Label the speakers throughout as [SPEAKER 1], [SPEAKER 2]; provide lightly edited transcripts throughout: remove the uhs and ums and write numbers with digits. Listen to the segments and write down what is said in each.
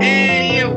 [SPEAKER 1] Eeuw,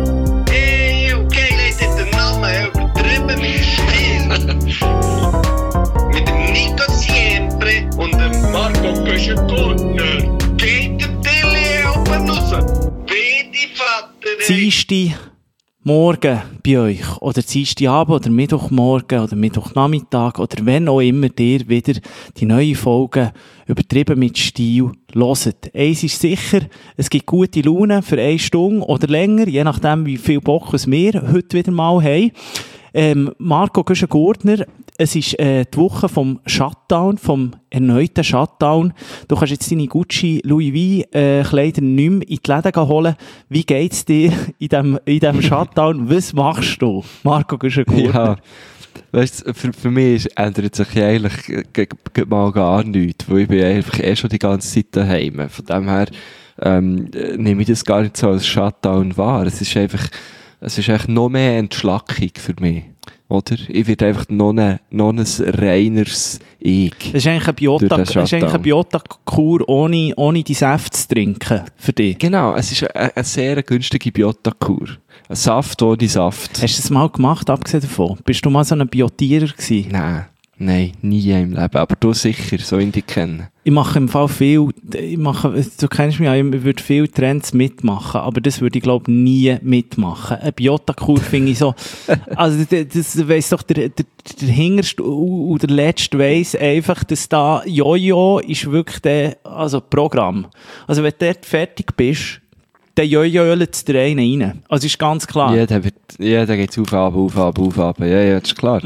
[SPEAKER 1] Geil hat den Namen übertrieben mit Stil. Mit dem Nico Siempre und dem Marco Köschen-Gurtner. Geht der Tilly oben raus. Wie die Vater.
[SPEAKER 2] Dienstag Morgen bei euch oder Dienstag Abend oder Mittwochmorgen oder Mittwochnachmittag oder wenn auch immer ihr wieder die neue Folge übertrieben mit Stil hört. Eins ist sicher, es gibt gute Laune für 1 Stunde oder länger, je nachdem wie viel Bock wir heute wieder mal haben. Marco Köschen-Gurtner, es ist die Woche vom Shutdown, vom erneuten Shutdown. Du kannst jetzt deine Gucci Louis V Kleider nicht mehr in die Läden holen. Wie geht's dir in diesem Shutdown? Was machst du, Marco Köschen-Gurtner?
[SPEAKER 3] Ja, weißt du, für mich ändert sich eigentlich mal gar nichts, weil ich bin einfach schon die ganze Zeit daheim. Von dem her nehme ich das gar nicht so als Shutdown wahr. Es ist eigentlich noch mehr Entschlackung für mich. Oder? Ich werde einfach noch ein reineres Ich.
[SPEAKER 2] Das ist eigentlich eine Biota-Kur ohne die Säfte zu trinken für dich.
[SPEAKER 3] Genau, es ist eine sehr günstige Biota-Kur. Ein Saft ohne Saft.
[SPEAKER 2] Hast du das mal gemacht, abgesehen davon? Bist du mal so ein Biotierer gewesen?
[SPEAKER 3] Nein, nie im Leben. Aber du sicher, so in dich kennen.
[SPEAKER 2] Ich mache im Fall viel, du kennst mich ja, ich würde viele Trends mitmachen, aber das würde ich glaube nie mitmachen. Eine Biota-Kur finde ich so, also das weiss doch der Hinterste und der Letzte weiss einfach, dass da Jojo ist wirklich Programm. Also wenn du dort fertig bist, dann Jojo-ölt es dir einen rein. Also ist ganz klar.
[SPEAKER 3] Ja, da geht's auf, ab. Ja, das ist klar.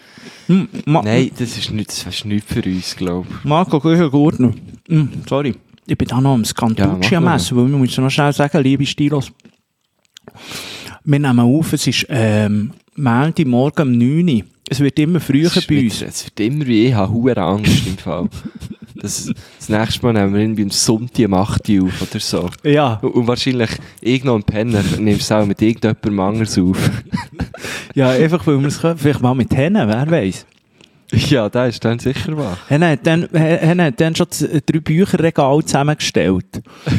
[SPEAKER 3] Nein, das ist nichts für uns, glaube ich.
[SPEAKER 2] Marco Köschen-Gurtner. Sorry. Ich bin da noch am Scantucci am Essen, weil wir müssen noch schnell sagen, liebe Stilos. Wir nehmen auf, es ist Montagmorgen um 9 Uhr. Es wird immer früher bei uns.
[SPEAKER 3] Es wird immer wie ich habe Angst im Fall. Das nächste Mal nehmen wir ihn beim Sonntag um 8 Uhr auf oder so.
[SPEAKER 2] Ja.
[SPEAKER 3] Und wahrscheinlich irgendein Penner nimmst du auch mit irgendjemandem anders auf.
[SPEAKER 2] Ja, einfach weil wir es können. Vielleicht mal mit Hennen, wer weiss.
[SPEAKER 3] Ja, das ist dann sicher wahr.
[SPEAKER 2] Hennen hat dann schon 3 Bücherregale zusammengestellt.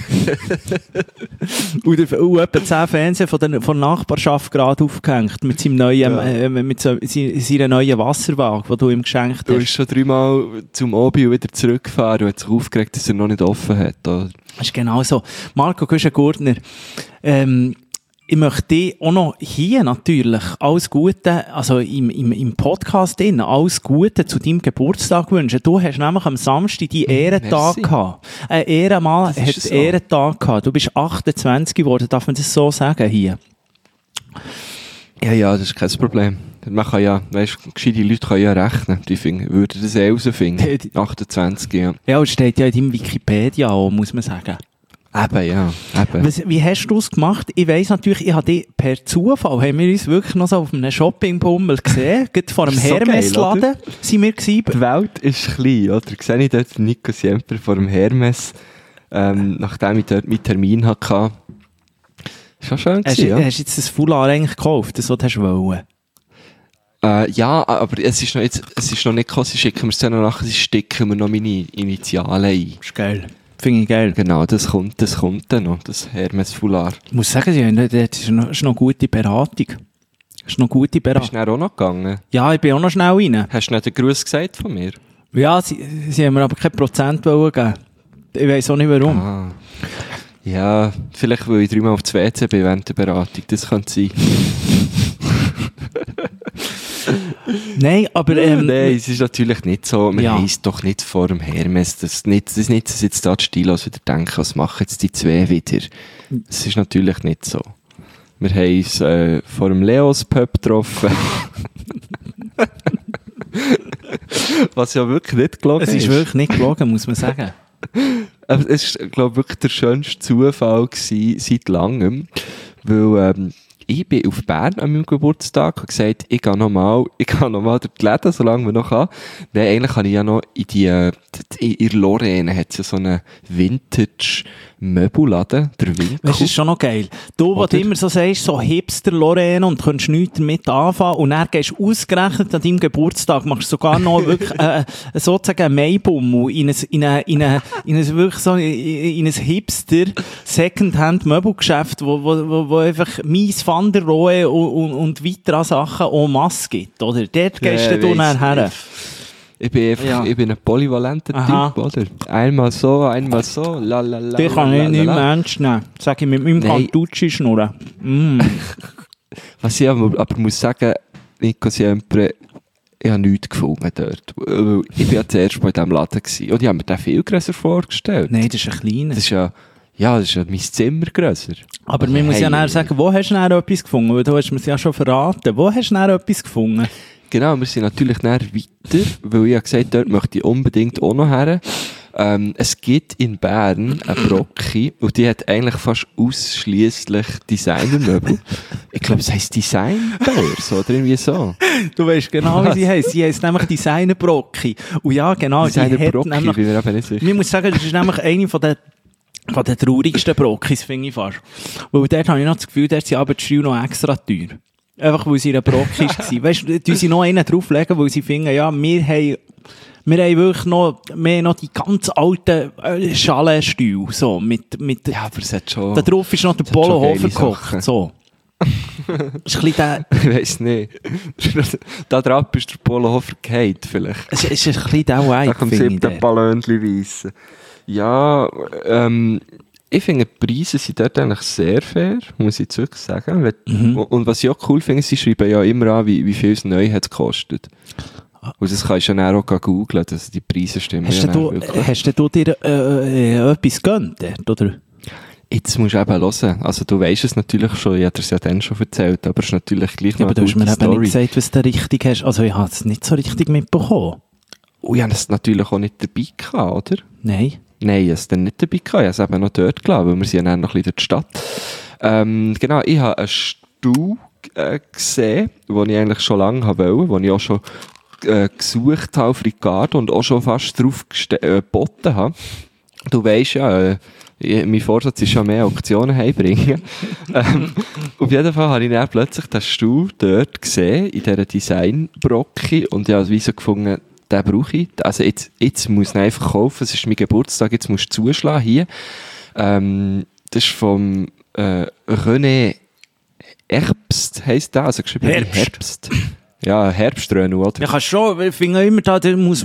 [SPEAKER 2] und etwa 10 Fernseher von der Nachbarschaft gerade aufgehängt. Mit seinem neuen, seiner neuen Wasserwaage, die du ihm geschenkt hast.
[SPEAKER 3] Du bist schon 3-mal zum Obi und wieder zurückgefahren und hat sich aufgeregt, dass er noch nicht offen hat. Oder?
[SPEAKER 2] Das ist genau so. Marco Köschen-Gurtner, ich möchte dir auch noch hier natürlich alles Gute, also im Podcast drin, alles Gute zu deinem Geburtstag wünschen. Du hast nämlich am Samstag deinen Ehrentag gehabt. Ein Ehrenmann hat
[SPEAKER 3] so.
[SPEAKER 2] Ehrentag gehabt. Du bist 28 geworden, darf man das so sagen hier?
[SPEAKER 3] Ja, das ist kein Problem. Man kann ja, weißt du, gescheite Leute können ja rechnen. Die würden das herausfinden. 28, ja.
[SPEAKER 2] Ja, es steht ja in deinem Wikipedia auch, muss man sagen.
[SPEAKER 3] Eben, ja.
[SPEAKER 2] Wie hast du es gemacht? Ich weiss natürlich, ich habe dich per Zufall, haben wir uns wirklich noch so auf einem Shoppingbummel gesehen, gerade vor einem Hermes-Laden sind wir gewesen.
[SPEAKER 3] Die Welt ist klein, oder? Sehe ich dort Nico Siempre vor dem Hermes, nachdem ich dort meinen Termin hatte. Ist schon schön gewesen, ja.
[SPEAKER 2] Hast du jetzt das Foulard eigentlich gekauft, das was du wollen?
[SPEAKER 3] Ja, aber es ist noch nicht gekommen, sie schicken mir es dann noch nachher, sie sticken mir noch meine Initialen ein.
[SPEAKER 2] Das ist geil. Finde ich geil.
[SPEAKER 3] Genau, das kommt dann noch, das Hermes Foulard.
[SPEAKER 2] Ich muss sagen, das ist noch gute Beratung.
[SPEAKER 3] Bist du auch noch gegangen?
[SPEAKER 2] Ja, ich bin auch noch schnell rein.
[SPEAKER 3] Hast du nicht den Gruß gesagt von mir?
[SPEAKER 2] Ja, sie haben mir aber kein Prozent geben. Ich weiss auch nicht warum.
[SPEAKER 3] Ah. Ja, vielleicht weil ich 3-mal auf das WC bin während der Beratung, das könnte sein.
[SPEAKER 2] Nein, aber
[SPEAKER 3] nein, es ist natürlich nicht so. Man heisst doch nicht vor dem Hermes. Das ist nicht, dass jetzt da die Stilos wieder denken, was machen jetzt die 2 wieder. Das ist natürlich nicht so. Wir haben uns vor dem Leos Pub getroffen. Was ja wirklich nicht gelogen ist.
[SPEAKER 2] Es ist wirklich nicht gelogen, muss man sagen.
[SPEAKER 3] Aber es war, glaube ich, wirklich der schönste Zufall gewesen, seit langem. Weil, ich bin auf Bern an meinem Geburtstag und gesagt, ich gehe noch mal durch die Läden, solange wir noch kann. Nein, eigentlich habe ich ja noch in Lorraine hat es ja so eine Vintage Möbelladen, der Winkel.
[SPEAKER 2] Das ist schon noch geil. Du, was du immer so sagst, so Hipster Lorraine und kannst nichts damit anfangen und dann gehst du ausgerechnet an deinem Geburtstag, machst sogar noch wirklich sozusagen einen Maibummel in ein Hipster Secondhand Möbelgeschäft, wo einfach Mies van der Rohe und weitere Sachen en masse gibt, oder? Dort gehst du dann her.
[SPEAKER 3] Ich bin ein polyvalenter Typ, oder? Einmal so, lalalala.
[SPEAKER 2] Die kann ich nicht ernst nehmen. Sag ich mit meinem Cantucci schnurren.
[SPEAKER 3] Was ich aber muss sagen, Nico Siempre, ich habe nichts gefunden dort. Ich war ja zuerst mal in diesem Laden gewesen. Und ich habe mir den viel grösser vorgestellt.
[SPEAKER 2] Nein, das ist ein kleiner.
[SPEAKER 3] Das ist ja mein Zimmer grösser.
[SPEAKER 2] Aber man muss ja nachher sagen, wo hast du nachher etwas gefunden? Weil du hast mir es ja schon verraten. Wo hast du nachher etwas gefunden?
[SPEAKER 3] Genau, wir sind natürlich nachher weiter, weil ich ja gesagt habe, dort möchte ich unbedingt auch noch her. Es gibt in Bern eine Brocki und die hat eigentlich fast ausschliesslich Designermöbel. Ich glaube, es heisst Designbörse oder irgendwie so.
[SPEAKER 2] Du weißt genau, wie sie heisst. Sie heisst nämlich Designerbrocki. Und ja, genau.
[SPEAKER 3] Designerbrocki, bin mir aber nicht sicher.
[SPEAKER 2] Ich muss sagen, das ist nämlich eine von den traurigsten Brockis, finde ich fast. Weil dort habe ich noch das Gefühl, dort sind aber die Steuern noch extra teuer. Einfach, weil sie in einer Brocki war. Weißt du, tun sie noch einen drauflegen, weil sie finden, ja, wir haben wirklich noch die ganz alten Schalenstühle, so, mit,
[SPEAKER 3] ja, aber es hat schon,
[SPEAKER 2] da drauf ist noch der Polohofer gekocht, so. Das ist ein bisschen der...
[SPEAKER 3] Ich weiss nicht. Da drauf ist der Polohofer gefallen, vielleicht.
[SPEAKER 2] Es ist ein bisschen der Vibe,
[SPEAKER 3] finde ich. Da kommt Ballonchen weissen. Ja, ich finde, die Preise sind dort eigentlich sehr fair, muss ich wirklich sagen. Und was ich auch cool finde, sie schreiben ja immer an, wie viel es neu hat gekostet. Und das kannst du ja auch googeln, dass die Preise stimmen.
[SPEAKER 2] Hast du dir etwas gegönnt dort, oder?
[SPEAKER 3] Jetzt musst du eben hören. Also du weisst es natürlich schon, ich habe es ja dann schon erzählt, aber es ist natürlich gleich noch
[SPEAKER 2] eine gute Story. Aber du hast mir eben nicht gesagt, was du richtig hast. Also ich habe es nicht so richtig mitbekommen.
[SPEAKER 3] Und ich habe es natürlich auch nicht dabei gehabt, oder?
[SPEAKER 2] Nein,
[SPEAKER 3] ich habe es dann nicht dabei gehabt. Ich habe es eben noch dort gelassen, weil wir sind ja dann noch ein bisschen durch die Stadt. Genau, ich habe einen Stuhl gesehen, den ich eigentlich schon lange wollte, den ich auch schon gesucht habe auf Ricardo und auch schon fast drauf geboten habe. Du weisst ja, mein Vorsatz ist ja mehr Auktionen heimbringen. Auf jeden Fall habe ich dann plötzlich den Stuhl dort gesehen, in dieser Designbrocki, und ich habe wie so gefunden, den brauche ich. Also jetzt muss ich ihn einfach kaufen, es ist mein Geburtstag, jetzt musst du zuschlagen hier. Das ist vom René Herbst, heisst der, also geschrieben Herbst. Ja, Herbströnel, oder?
[SPEAKER 2] Ja, kannst schon, ich finde immer, da musst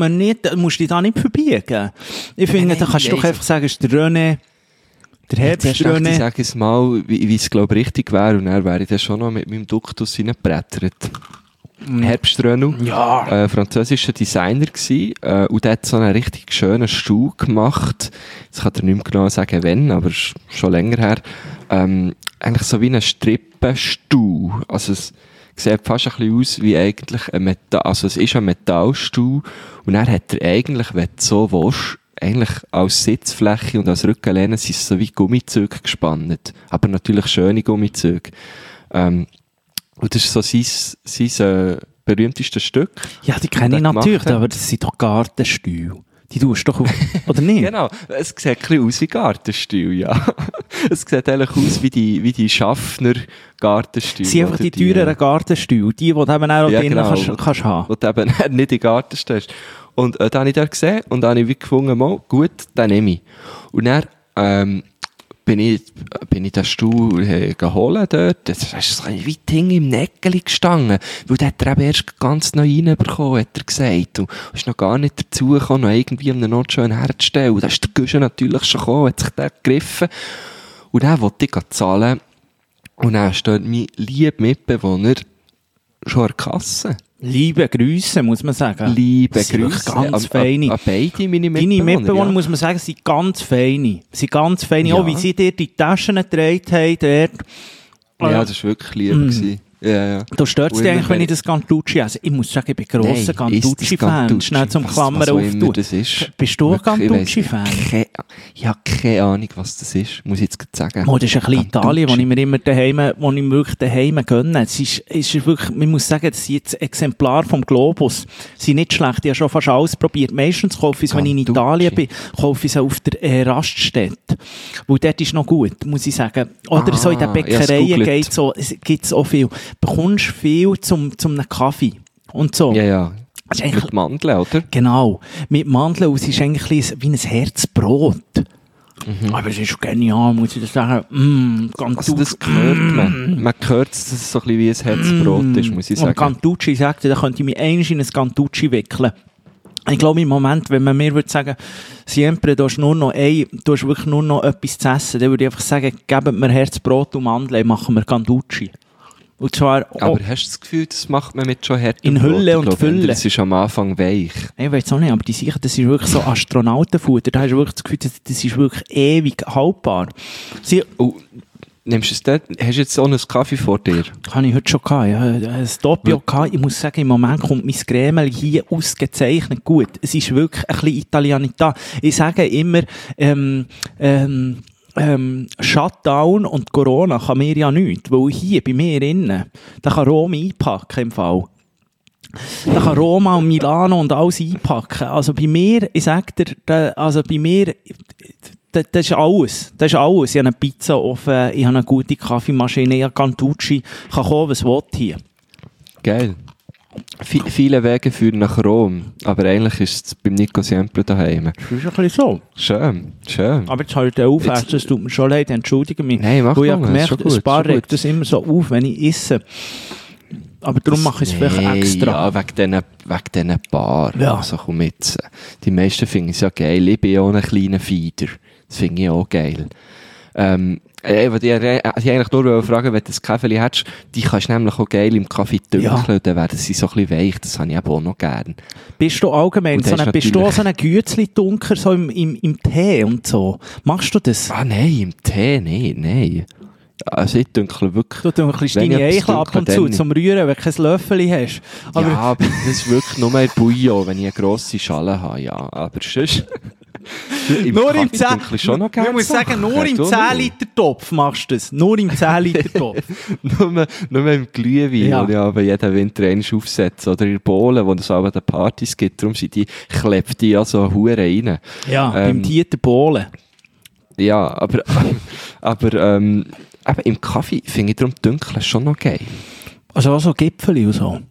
[SPEAKER 2] du dich da nicht verbiegen. Ich finde, da kannst du doch einfach sagen, es ist der René, der Herbströnel.
[SPEAKER 3] Ich sage es mal, wie es, glaube ich, richtig wäre, und dann wäre ich dann schon noch mit meinem Duktus hineingebrettert. Herbströnel,
[SPEAKER 2] ja.
[SPEAKER 3] Französischer Designer gsi, und der hat so einen richtig schönen Stuhl gemacht. Jetzt kann er nicht mehr genau sagen, wann, aber schon länger her. Eigentlich so wie ein Strippenstuhl. Also es sieht fast ein bisschen aus wie eigentlich ein Metall, also es ist ein Metallstuhl, und dann hat er eigentlich, wenn du so willst, eigentlich als Sitzfläche und als Rückenlehne sind es so wie Gummizüge gespannt. Aber natürlich schöne Gummizüge. Und das ist so sein berühmtestes Stück.
[SPEAKER 2] Ja, die kenne ich natürlich, aber das sind doch Gartenstühle. Die tust du doch, oder nicht?
[SPEAKER 3] Genau, es sieht ein bisschen aus wie Gartenstühle, ja. Es sieht eigentlich aus wie die Schaffner Gartenstühle.
[SPEAKER 2] Sie sind einfach die teureren Gartenstühle, die du eben auch
[SPEAKER 3] ja,
[SPEAKER 2] drinnen
[SPEAKER 3] genau,
[SPEAKER 2] kannst haben.
[SPEAKER 3] Die du eben nicht in den Garten stellst. Und da habe ich dort gesehen und da habe ich wie gefunden, mal, gut, den nehme ich. Und dann bin ich den Stuhl geholt dort. Das ist so ein weit hinten im Näckeli gestanden, weil der hat er eben erst ganz neu reinbekommen, hat er gesagt. Und ist noch gar nicht dazu gekommen, noch irgendwie an einem Ort schön herzustellen. Und da ist der Güsche natürlich schon gekommen, hat sich der gegriffen. Und dann wollte ich zahlen. Und dann steht mein lieber Mitbewohner schon an der Kasse.
[SPEAKER 2] Liebe Grüße, muss man sagen.
[SPEAKER 3] Liebe Grüße.
[SPEAKER 2] Ganz feine.
[SPEAKER 3] Beide meine Mitbewohner.
[SPEAKER 2] Deine Mitbewohner, muss man sagen, sind ganz feine. Sind ganz feine.
[SPEAKER 3] Ja.
[SPEAKER 2] Auch wie sie dir die Taschen getragen haben dort.
[SPEAKER 3] Ja, das war wirklich lieb. Ja.
[SPEAKER 2] Da stört es dich eigentlich, wenn ich das Gantucci esse? Ich muss sagen, ich bin grosser Gantucci-Fan. Schnell zum Klammer auftun. Bist du ein Gantucci-Fan?
[SPEAKER 3] Ich habe keine Ahnung, was das ist, muss ich jetzt sagen.
[SPEAKER 2] Oh, das ist ein bisschen Italien, wo ich mir immer wirklich daheim gönne. Es ist wirklich, man muss sagen, das sind jetzt Exemplar vom Globus. Sie sind nicht schlecht, ich habe schon fast alles probiert. Meistens kaufe ich es, wenn ich in Italien bin, kaufe ich es auf der Raststätte. Weil dort ist noch gut, muss ich sagen. Oder so in den Bäckereien gibt es auch viel. Bekommst viel zum einem Kaffee und so.
[SPEAKER 3] Ja. Mit Mandeln, oder?
[SPEAKER 2] Genau, mit Mandeln. Und es ist eigentlich wie ein Herzbrot. Aber es ist genial, muss ich das sagen.
[SPEAKER 3] Also das hört man. Man hört, dass es so ein bisschen wie ein Herzbrot ist, muss ich sagen.
[SPEAKER 2] Und Gantucci sagte, da könnte ich mich einmal in ein Gantucci wickeln. Ich glaube, im Moment, wenn man mir würde sagen, Siempre, du hast wirklich nur noch etwas zu essen, dann würde ich einfach sagen, gebt mir Herzbrot und Mandeln, machen wir Gantucci. Und zwar
[SPEAKER 3] aber hast du das Gefühl, das macht man mit schon härter
[SPEAKER 2] in Hülle und Fülle?
[SPEAKER 3] Das ist am Anfang weich.
[SPEAKER 2] Ich weiß auch nicht, aber die sicher, das ist wirklich so Astronautenfutter. Da hast du wirklich das Gefühl, das ist wirklich ewig haltbar.
[SPEAKER 3] Nimmst du es dort? Hast du jetzt so einen Kaffee vor dir?
[SPEAKER 2] Habe ich heute schon gehabt. Ja, ein Doppio gehabt. Ich muss sagen, im Moment kommt mein Grämel hier ausgezeichnet gut. Es ist wirklich ein bisschen Italianita. Ich sage immer, Shutdown und Corona kann mir ja nichts, weil hier bei mir innen, da kann Rom einpacken im Fall. Da kann Roma und Milano und alles einpacken. Also bei mir, ich sag dir, das ist alles. Das ist alles. Ich habe eine Pizza offen, ich habe eine gute Kaffeemaschine, ich habe Gantucci, kann kommen, was will hier.
[SPEAKER 3] Geil. Viele Wege führen nach Rom, aber eigentlich ist es beim Nico Siempre daheim.
[SPEAKER 2] Das ist ein bisschen so.
[SPEAKER 3] Schön.
[SPEAKER 2] Aber jetzt halt aufessen, das tut mir schon leid, entschuldige mich.
[SPEAKER 3] Nein, mach
[SPEAKER 2] mal. Ich habe
[SPEAKER 3] gemerkt,
[SPEAKER 2] ein paar regt das immer so auf, wenn ich esse. Aber darum mache ich es vielleicht extra.
[SPEAKER 3] Ja, wegen diesen Bar.
[SPEAKER 2] Ja.
[SPEAKER 3] Also komm jetzt. Die meisten finden es ja geil. Ich bin ja auch ein kleiner Fieder. Das finde ich auch geil. Ich wollte eigentlich nur fragen, wenn du ein Kaffee hättest, die kannst du nämlich auch geil im Kaffee dünkeln, dann werden sie so ein bisschen weich. Das habe ich aber auch noch gerne.
[SPEAKER 2] Bist du allgemein bist du auch so ein Gützli-Dunker so im Tee und so? Machst du das?
[SPEAKER 3] Nein, im Tee, nein. Also ich dünkle wirklich...
[SPEAKER 2] Du dünkelst deine Eichel ab und zu zum Rühren, wenn du kein Löffel hast.
[SPEAKER 3] Aber das ist wirklich nur mehr Bouillon, wenn ich eine grosse Schale habe, ja. Aber sonst...
[SPEAKER 2] Nur im 10 Ich muss sagen, nur im 10-Liter-Topf machst du das. Nur im 10-Liter-Topf.
[SPEAKER 3] nur im Glühwein, den ich aber jeden Winter einmal aufsetze. Oder in der Bohlen, wo es aber Partys gibt. Darum klebt die ja so Huren rein.
[SPEAKER 2] Ja, beim Dieter Bohlen.
[SPEAKER 3] Ja, aber im Kaffee finde ich darum Dunkeln schon noch geil.
[SPEAKER 2] Also auch so Gipfeli und so?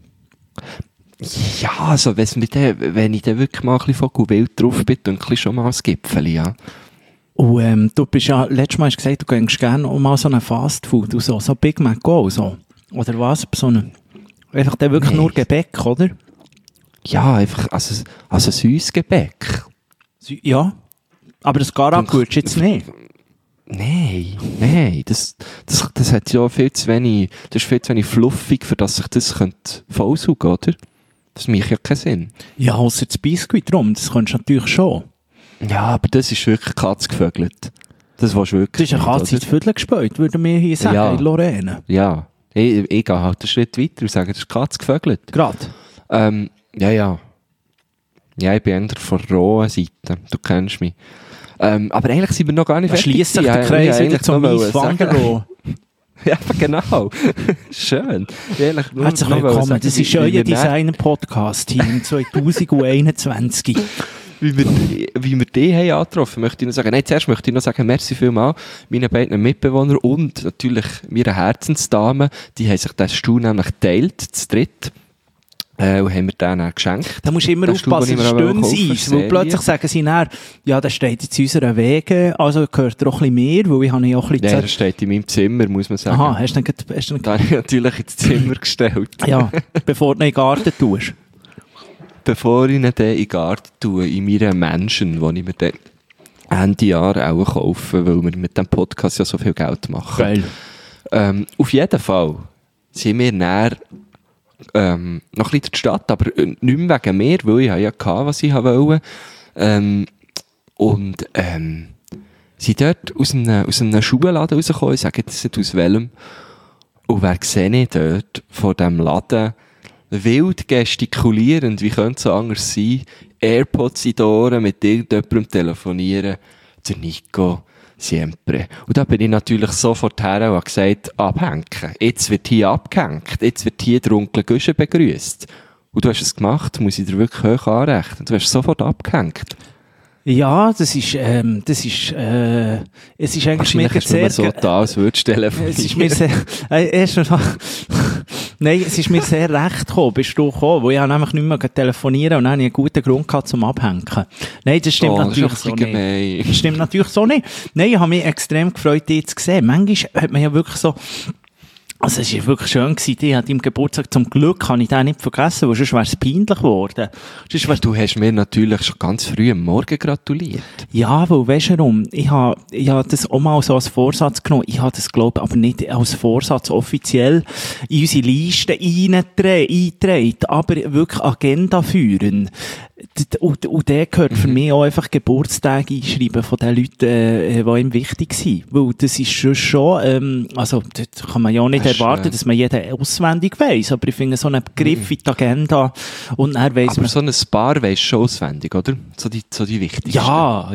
[SPEAKER 3] Ja, also wenn ich dann wirklich mal ein bisschen von wild drauf bin, dunkel schon mal ein Gipfeli, ja.
[SPEAKER 2] Und du bist ja, letztes Mal hast du gesagt, du gehst gerne mal so ein Fastfood und so Big Mac Go, so. Oder was? Einfach dann wirklich nur Gebäck, oder?
[SPEAKER 3] Ja, einfach, also süßes Gebäck.
[SPEAKER 2] Ja, aber das Garak würdest du jetzt nicht. Nein, das hat ja viel zu wenig, das ist viel zu wenig fluffig, für dass sich das vollsaugen könnte, oder? Das macht ja keinen Sinn. Ja, ausser das Biskuit drum, das könntest du natürlich schon. Ja, aber das ist wirklich Katzgevögelt. Das willst du wirklich. Das ist eine Katze ins Viertel gespäut, würden wir hier sagen, in Lorraine. Ja, ich gehe halt einen Schritt weiter und sage, das ist Katzgevögelt. Gerade? Ja. Ja, ich bin eher von der rohen Seite, du kennst mich. Aber eigentlich sind wir noch gar nicht fertig. Schließt sich der Kreis wieder zum Mies van der Rohe. Ja, genau. Schön. Herzlich willkommen. Das ist euer Designer-Podcast hier im 2021. Wie wir die haben angetroffen, möchte ich noch sagen. Nein, zuerst möchte ich noch sagen, merci vielmals meinen beiden Mitbewohnern und natürlich meiner Herzensdame. Die haben sich den Stuhl nämlich geteilt, zu dritt. Und haben wir den dann geschenkt. Da musst du immer aufpassen, es ist dünnes Eis, weil plötzlich sagen sie dann, ja, das steht jetzt in unseren Wegen, also gehört er auch ein bisschen mehr, weil ich habe ja auch ein bisschen... Ja, das steht in meinem Zimmer, muss man sagen. Aha, hast du dann... Da habe ich natürlich ins Zimmer gestellt. Ja, bevor du ihn in den Garten tust. Bevor ich ihn dann in den Garten tue, in meiner Mansion, die ich mir dann Ende Jahr auch kaufe, weil wir mit diesem Podcast ja so viel Geld machen. Geil. Auf jeden Fall sind wir näher noch ein bisschen in der Stadt, aber nicht mehr wegen mir, weil ich ja hatte, was ich wollte. Sie dort aus einem Schuhladen rausgekommen, ich sage jetzt nicht aus welchem.
[SPEAKER 3] Und wer sehe ich dort vor diesem Laden, wild gestikulierend, wie könnte es so anders sein, AirPods in den Ohren, mit irgendjemandem telefonieren, der Nico Siempre. Und da bin ich natürlich sofort her und habe gesagt, abhängen. Jetzt wird hier abgehängt. Jetzt wird hier der Onkel Güsche begrüßt. Und du hast es gemacht, muss ich dir wirklich hoch anrechnen. Du hast sofort abgehängt.
[SPEAKER 2] Ja, es ist eigentlich
[SPEAKER 3] wahrscheinlich ist mir so da, als würdest du telefonieren.
[SPEAKER 2] Es ist mir sehr, nein, es ist mir sehr recht gekommen, bist du gekommen, wo ich habe nämlich nicht mehr telefonieren und dann habe ich einen guten Grund gehabt zum Abhängen. Nein, das stimmt natürlich so nicht. Das stimmt natürlich so nicht. Nein, ich habe mich extrem gefreut, dich zu sehen. Manchmal hat man ja wirklich so, also es war wirklich schön gewesen, die hat im Geburtstag, zum Glück habe ich den nicht vergessen, weil sonst wäre es peinlich geworden.
[SPEAKER 3] Du hast mir natürlich schon ganz früh am Morgen gratuliert.
[SPEAKER 2] Ja, weil, weisst du warum? Ich habe das auch mal so als Vorsatz genommen. Ich habe das, glaube ich, aber nicht als Vorsatz offiziell in unsere Liste eingetragen, aber wirklich Agenda führen. Und der gehört für mich auch einfach Geburtstage einschreiben von den Leuten, die ihm wichtig sind. Weil das ist schon, also, das kann man ja auch nicht erwarten, dass man jeden auswendig weiss. Aber ich finde, so einen Begriff in die Agenda und dann weiss
[SPEAKER 3] aber
[SPEAKER 2] man.
[SPEAKER 3] So ein paar weisst schon auswendig, oder? So die wichtigsten.
[SPEAKER 2] Ja.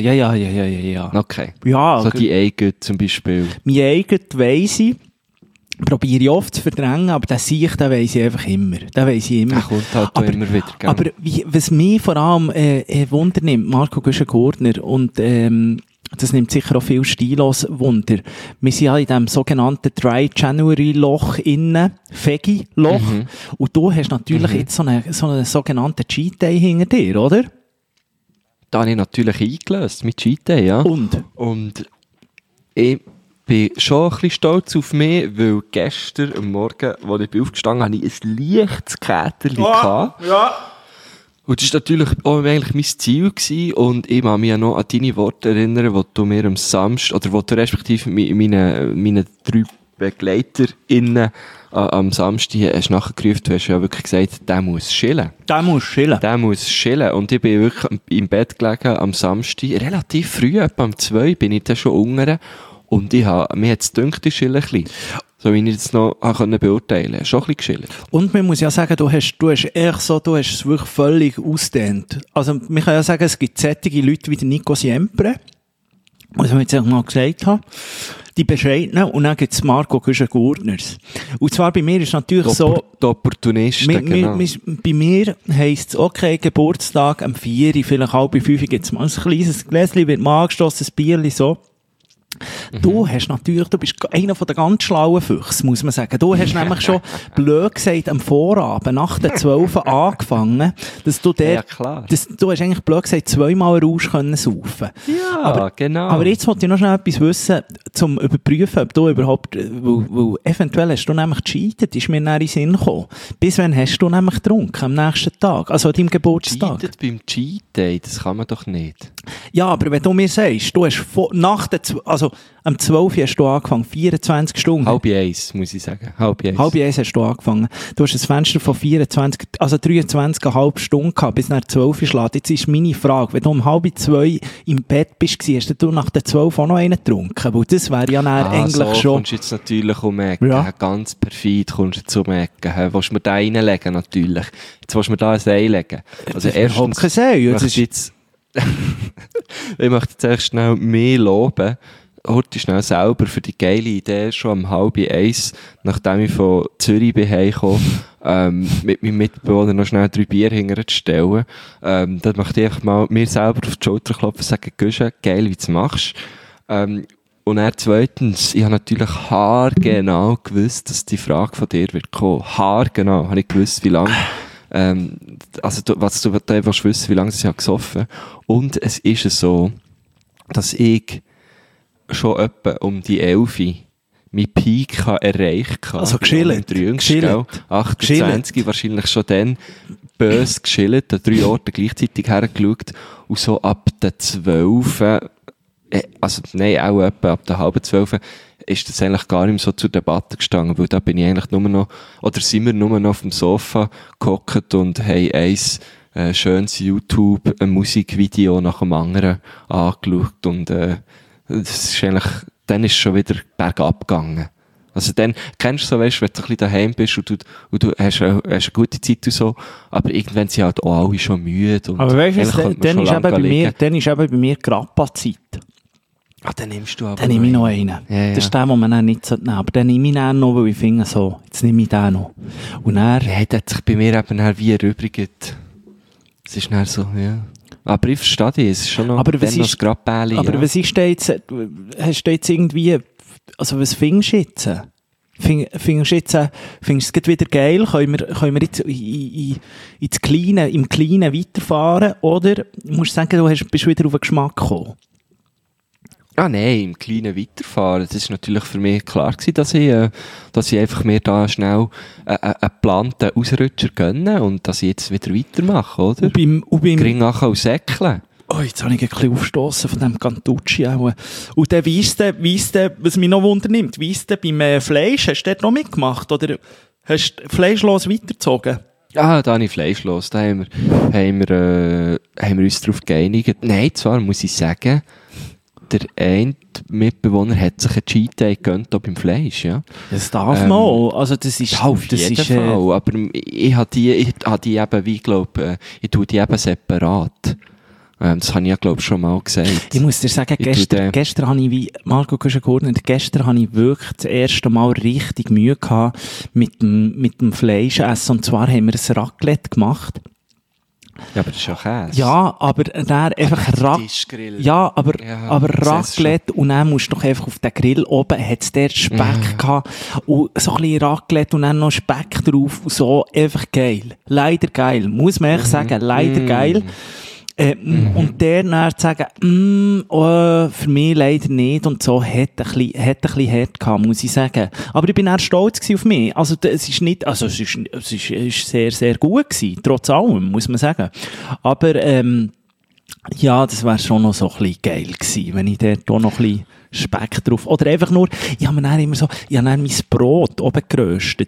[SPEAKER 3] Okay.
[SPEAKER 2] Ja.
[SPEAKER 3] So die eigenen zum Beispiel.
[SPEAKER 2] Meine eigenen weiss ich. Probiere ich oft zu verdrängen, aber den weiss ich einfach immer. Den weiss ich immer.
[SPEAKER 3] Der kommt halt aber, immer wieder. Gell?
[SPEAKER 2] Aber was mich vor allem Wunder nimmt, Marco Güschen-Gurtner, und das nimmt sicher auch viel stilos Wunder. Wir sind ja in diesem sogenannten Dry January Loch innen, Fegi Loch. Und du hast natürlich jetzt so einen sogenannten Cheat Day hinter dir, oder?
[SPEAKER 3] Da habe ich natürlich eingelöst, mit Cheat Day, ja. Und ich bin schon ein bisschen stolz auf mich, weil gestern am Morgen, als ich aufgestanden bin, hatte ich ein leichtes Käterchen gehabt. Ja. Und das war natürlich auch eigentlich mein Ziel gewesen. Und ich kann mich ja noch an deine Worte erinnern, die du mir am Samstag, oder wo du respektive meine 3 BegleiterInnen am Samstag hast nachgerufen. Du hast ja wirklich gesagt, der muss chillen. Der muss chillen. Und ich bin wirklich im Bett gelegen am Samstag, relativ früh, etwa um 2, bin ich dann schon unten. Und mir hat es gedacht, ich chille ein bisschen. So wie ich das noch beurteilen konnte. Schon ein bisschen gechillt. Und
[SPEAKER 2] man muss ja sagen, du hast es wirklich völlig ausgedehnt. Also, man kann ja sagen, es gibt solche Leute wie der Nico Siempre, was ich jetzt auch mal gesagt habe, die Bescheidenen, und dann gibt es Marco Güschen-Gurtners. Und zwar bei mir ist natürlich so,
[SPEAKER 3] die Opportunisten, genau.
[SPEAKER 2] Bei mir heisst es, okay, Geburtstag am 4, vielleicht 4:30 gibt es mal ein kleines Gläschen, wird mal angestossen, ein Bierchen, so. Du bist einer von den ganz schlauen Füchsen, muss man sagen. Du hast nämlich schon, blöd gesagt, am Vorabend, nach den 12 angefangen, dass du dort,
[SPEAKER 3] ja, klar.
[SPEAKER 2] Du hast eigentlich blöd gesagt, 2-mal Rausch können saufen.
[SPEAKER 3] Ja, genau.
[SPEAKER 2] Aber jetzt wollte ich noch schnell etwas wissen, zum überprüfen, ob du überhaupt, weil eventuell hast du nämlich gecheatet, ist mir näher in den Sinn gekommen. Bis wann hast du nämlich getrunken, am nächsten Tag, also an deinem Geburtstag?
[SPEAKER 3] Cheatet beim Cheat Day, das kann man doch nicht.
[SPEAKER 2] Ja, aber wenn du mir sagst, du hast am 12 hast du angefangen, 24 Stunden.
[SPEAKER 3] 12:30, muss ich sagen. 12:30.
[SPEAKER 2] 12:30 hast du angefangen. Du hast ein Fenster von 23,5 Stunden gehabt, bis nach 12 schlägt. Jetzt ist meine Frage, wenn du um 1:30 im Bett bist, hast du nach der 12 auch noch einen getrunken? Weil das wäre ja dann eigentlich
[SPEAKER 3] so
[SPEAKER 2] schon...
[SPEAKER 3] kommst du jetzt natürlich um Ecken. Ja. Ganz perfid kommst du jetzt um Ecken. Willst du mir da reinlegen, natürlich. Jetzt willst du mir da ein Ei legen. Also erstens...
[SPEAKER 2] kein Ei.
[SPEAKER 3] Ich möchte jetzt echt schnell mehr loben. Heute schnell selber für die geile Idee, schon um 12:30, nachdem ich von Zürich bin heimgekommen, mit meinem Mitbewohner noch schnell 3 Bier hinterzustellen. Dann möchte ich einfach mal mir selber auf die Schulter klopfen und sagen, Güsche, geil, wie du es machst. Und dann zweitens, ich habe natürlich haargenau gewusst, dass die Frage von dir wird kommen. Haargenau habe ich gewusst, wie lange. Was du da willst wissen, wie lange ich gesoffen habe. Und es ist so, dass ich schon etwa um die 11 meinen Peak erreicht habe.
[SPEAKER 2] Also geschillt.
[SPEAKER 3] 28, wahrscheinlich schon dann böse geschillt, an 3 Orten gleichzeitig hergeschaut. Und so ab den 12, auch etwa ab der 11:30, ist das eigentlich gar nicht mehr so zur Debatte gestanden, weil da bin ich eigentlich nur noch, oder sind wir nur noch auf dem Sofa gehockt und haben ein schönes YouTube-Musikvideo nach dem anderen angeschaut und das ist eigentlich, dann ist es schon wieder bergab gegangen. Also dann, kennst du so, weißt, wenn du ein bisschen daheim bist und du hast eine gute Zeit und so, aber irgendwann sind halt auch alle schon müde. Und
[SPEAKER 2] aber weißt du, dann ist eben bei mir Grappa-Zeit.
[SPEAKER 3] Ah, dann nimmst du aber
[SPEAKER 2] Dann nehme ich noch einen.
[SPEAKER 3] Ja.
[SPEAKER 2] Das ist der, den man dann nicht nehmen sollte. Aber dann nehme ich den noch, weil ich finde, so, jetzt nehme ich den noch. Und dann...
[SPEAKER 3] Ja, das hat sich bei mir eben dann wie erübrigt. Es ist dann so, ja. Aber ich verstehe dich, es ist schon noch,
[SPEAKER 2] aber was
[SPEAKER 3] das Grappelli.
[SPEAKER 2] Aber was ist da jetzt, hast du jetzt irgendwie, also was findest du jetzt? Findest du es gerade wieder geil? Können wir jetzt im Kleinen weiterfahren? Oder musst du sagen, bist wieder auf den Geschmack gekommen?
[SPEAKER 3] Ah nein, im Kleinen weiterfahren. Das war natürlich für mich klar gewesen, dass ich einfach mir da schnell einen geplanten Ausrutscher gönne und dass ich jetzt wieder weitermache, oder?
[SPEAKER 2] Und
[SPEAKER 3] Gring nachher und säckeln.
[SPEAKER 2] Oh, jetzt habe ich ein bisschen aufgestossen von dem Cantucci auch. Und dann weisst du, was mich noch wundernimmt, weisst du, beim Fleisch, hast du dort noch mitgemacht? Oder hast du fleischlos weitergezogen?
[SPEAKER 3] Ah, da habe ich fleischlos. Da haben wir uns darauf geeinigt. Nein, zwar muss ich sagen, der eine Mitbewohner hat sich einen Cheat Day gegönnt, auch beim Fleisch, ja.
[SPEAKER 2] Das darf man auch. Also das ist...
[SPEAKER 3] Ja, auf jeden Fall. Aber ich habe die eben, wie glaube ich tue die eben separat. Das habe ich ja, glaube ich, schon mal gesagt.
[SPEAKER 2] Ich muss dir sagen, gestern habe ich, wie Marco Kuschen-Gurner, gestern habe ich wirklich das erste Mal richtig Mühe gehabt mit dem Fleischessen. Und zwar haben wir ein Raclette gemacht.
[SPEAKER 3] Ja, aber das ist ja Käse.
[SPEAKER 2] Ja, aber dann einfach aber Raclette und dann musst du doch einfach auf den Grill oben, hat's dort Speck gehabt und so ein bisschen Raclette und dann noch Speck drauf und so, einfach geil. Leider geil. Muss man echt sagen, leider geil. Und der dann zu sagen, für mich leider nicht und so, hat ein bisschen hart gehabt, muss ich sagen. Aber ich bin auch stolz auf mich. Also, es ist sehr, sehr gut gewesen, trotz allem, muss man sagen. Aber, ja, das wäre schon noch so ein bisschen geil gewesen, wenn ich dort auch noch ein bisschen Speck drauf, oder einfach nur, ich habe dann mein Brot oben geröstet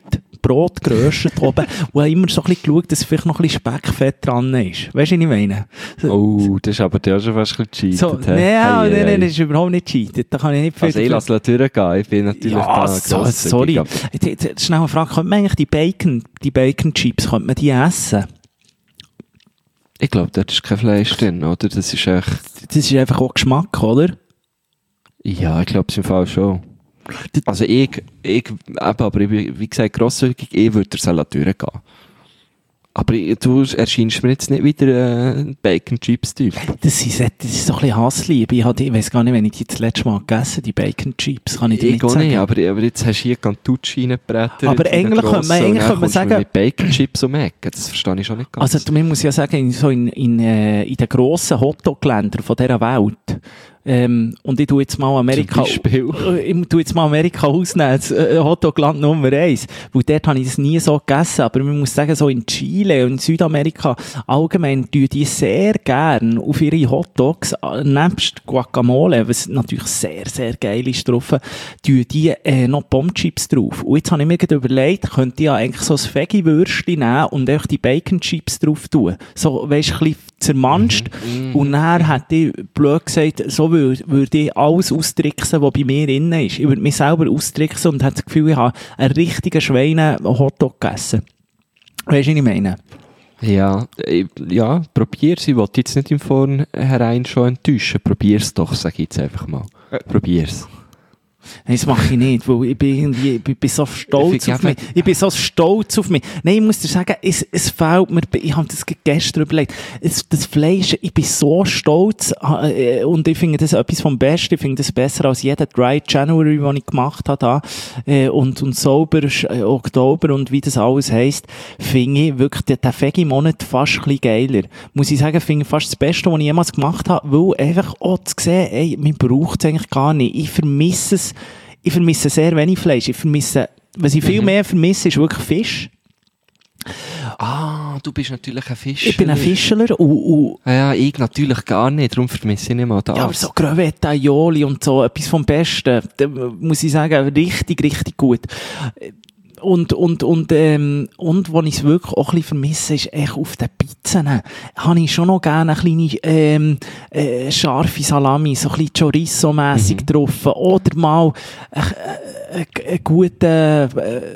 [SPEAKER 2] oben und habe immer so ein bisschen geschaut, dass vielleicht noch ein bisschen Speckfett dran ist. Weißt du, was ich meine?
[SPEAKER 3] Oh, das ist aber der schon fast ein bisschen cheated.
[SPEAKER 2] So, nein, das ist überhaupt nicht cheated. Da kann ich nicht viel...
[SPEAKER 3] Also ich lasse natürlich gehen, ich bin natürlich
[SPEAKER 2] da... Sorry. Schnell eine Frage, könnte man eigentlich die Bacon Chips, könnte man die essen?
[SPEAKER 3] Ich glaube, da ist kein Fleisch drin, oder? Das ist
[SPEAKER 2] einfach auch Geschmack, oder?
[SPEAKER 3] Ja, ich glaube es im Fall schon. Also ich bin, wie gesagt, grosszügig, ich würde der Salatur gehen. Aber du erscheinst mir jetzt nicht wieder Bacon Chips Typ.
[SPEAKER 2] Das ist so ein bisschen Hassliebe. Ich weiss gar nicht, wenn ich die das letzte Mal gegessen, die Bacon Chips, kann ich dir nicht sagen.
[SPEAKER 3] Nicht, aber jetzt hast du hier Cantucci reingebrettert.
[SPEAKER 2] Aber eigentlich könnte man sagen...
[SPEAKER 3] mit Bacon Chips um Ecken, das verstehe ich schon nicht ganz.
[SPEAKER 2] Also man muss ja sagen, in den grossen Hotdog-Ländern von dieser Welt, und ich tue jetzt mal Amerika ausnehmen, das Hotdog-Land Nummer 1. Weil dort habe ich das nie so gegessen. Aber man muss sagen, so in Chile und in Südamerika allgemein tun die sehr gern auf ihre Hotdogs, nebst Guacamole, was natürlich sehr, sehr geil ist drauf, tun die noch Pommes-Chips drauf. Und jetzt habe ich mir gerade überlegt, könnte ich ja eigentlich so ein Veggie-Würstchen nehmen und einfach die Bacon-Chips drauf tun. So, weisst du, ein bisschen zermanscht. Und dann hätte ich blöd gesagt, so würde ich alles austricksen, was bei mir innen ist. Ich würde mich selber austricksen und habe das Gefühl, ich habe einen richtigen Schweine-Hotdog gegessen. Weißt du, was ich meine?
[SPEAKER 3] Ja, probier's. Ich wollte jetzt nicht im Vornherein schon enttäuschen. Probier's doch, sag ich jetzt einfach mal. Probier's.
[SPEAKER 2] Nein, das mache ich nicht, weil ich bin so stolz auf mich. Ich bin so stolz auf mich. Nein, ich muss dir sagen, es fehlt mir, ich habe das gestern überlegt, das Fleisch, ich bin so stolz, und ich finde das etwas vom Besten, ich finde das besser als jeder Dry January, den ich gemacht habe, und sauber Oktober und wie das alles heisst, finde ich wirklich den Veggie-Monat fast ein bisschen geiler. Muss ich sagen, finde ich fast das Beste, was ich jemals gemacht habe, weil einfach auch zu sehen, ey, man braucht es eigentlich gar nicht. Ich vermisse sehr wenig Fleisch. Was ich viel mehr vermisse, ist wirklich Fisch.
[SPEAKER 3] Ah, du bist natürlich ein Fischler.
[SPEAKER 2] Ich bin ein Fischler
[SPEAKER 3] ja, ich natürlich gar nicht, darum vermisse ich nicht mal das.
[SPEAKER 2] Ja, aber so Crevette, Aioli und so, etwas vom Besten, da muss ich sagen, richtig, richtig gut. Und wo ich es wirklich auch ein bisschen vermisse, ist echt auf den Pizzen. Habe ich schon noch gerne eine kleine, scharfe Salami, so ein bisschen Chorizo-mässig drauf. Oder mal, guten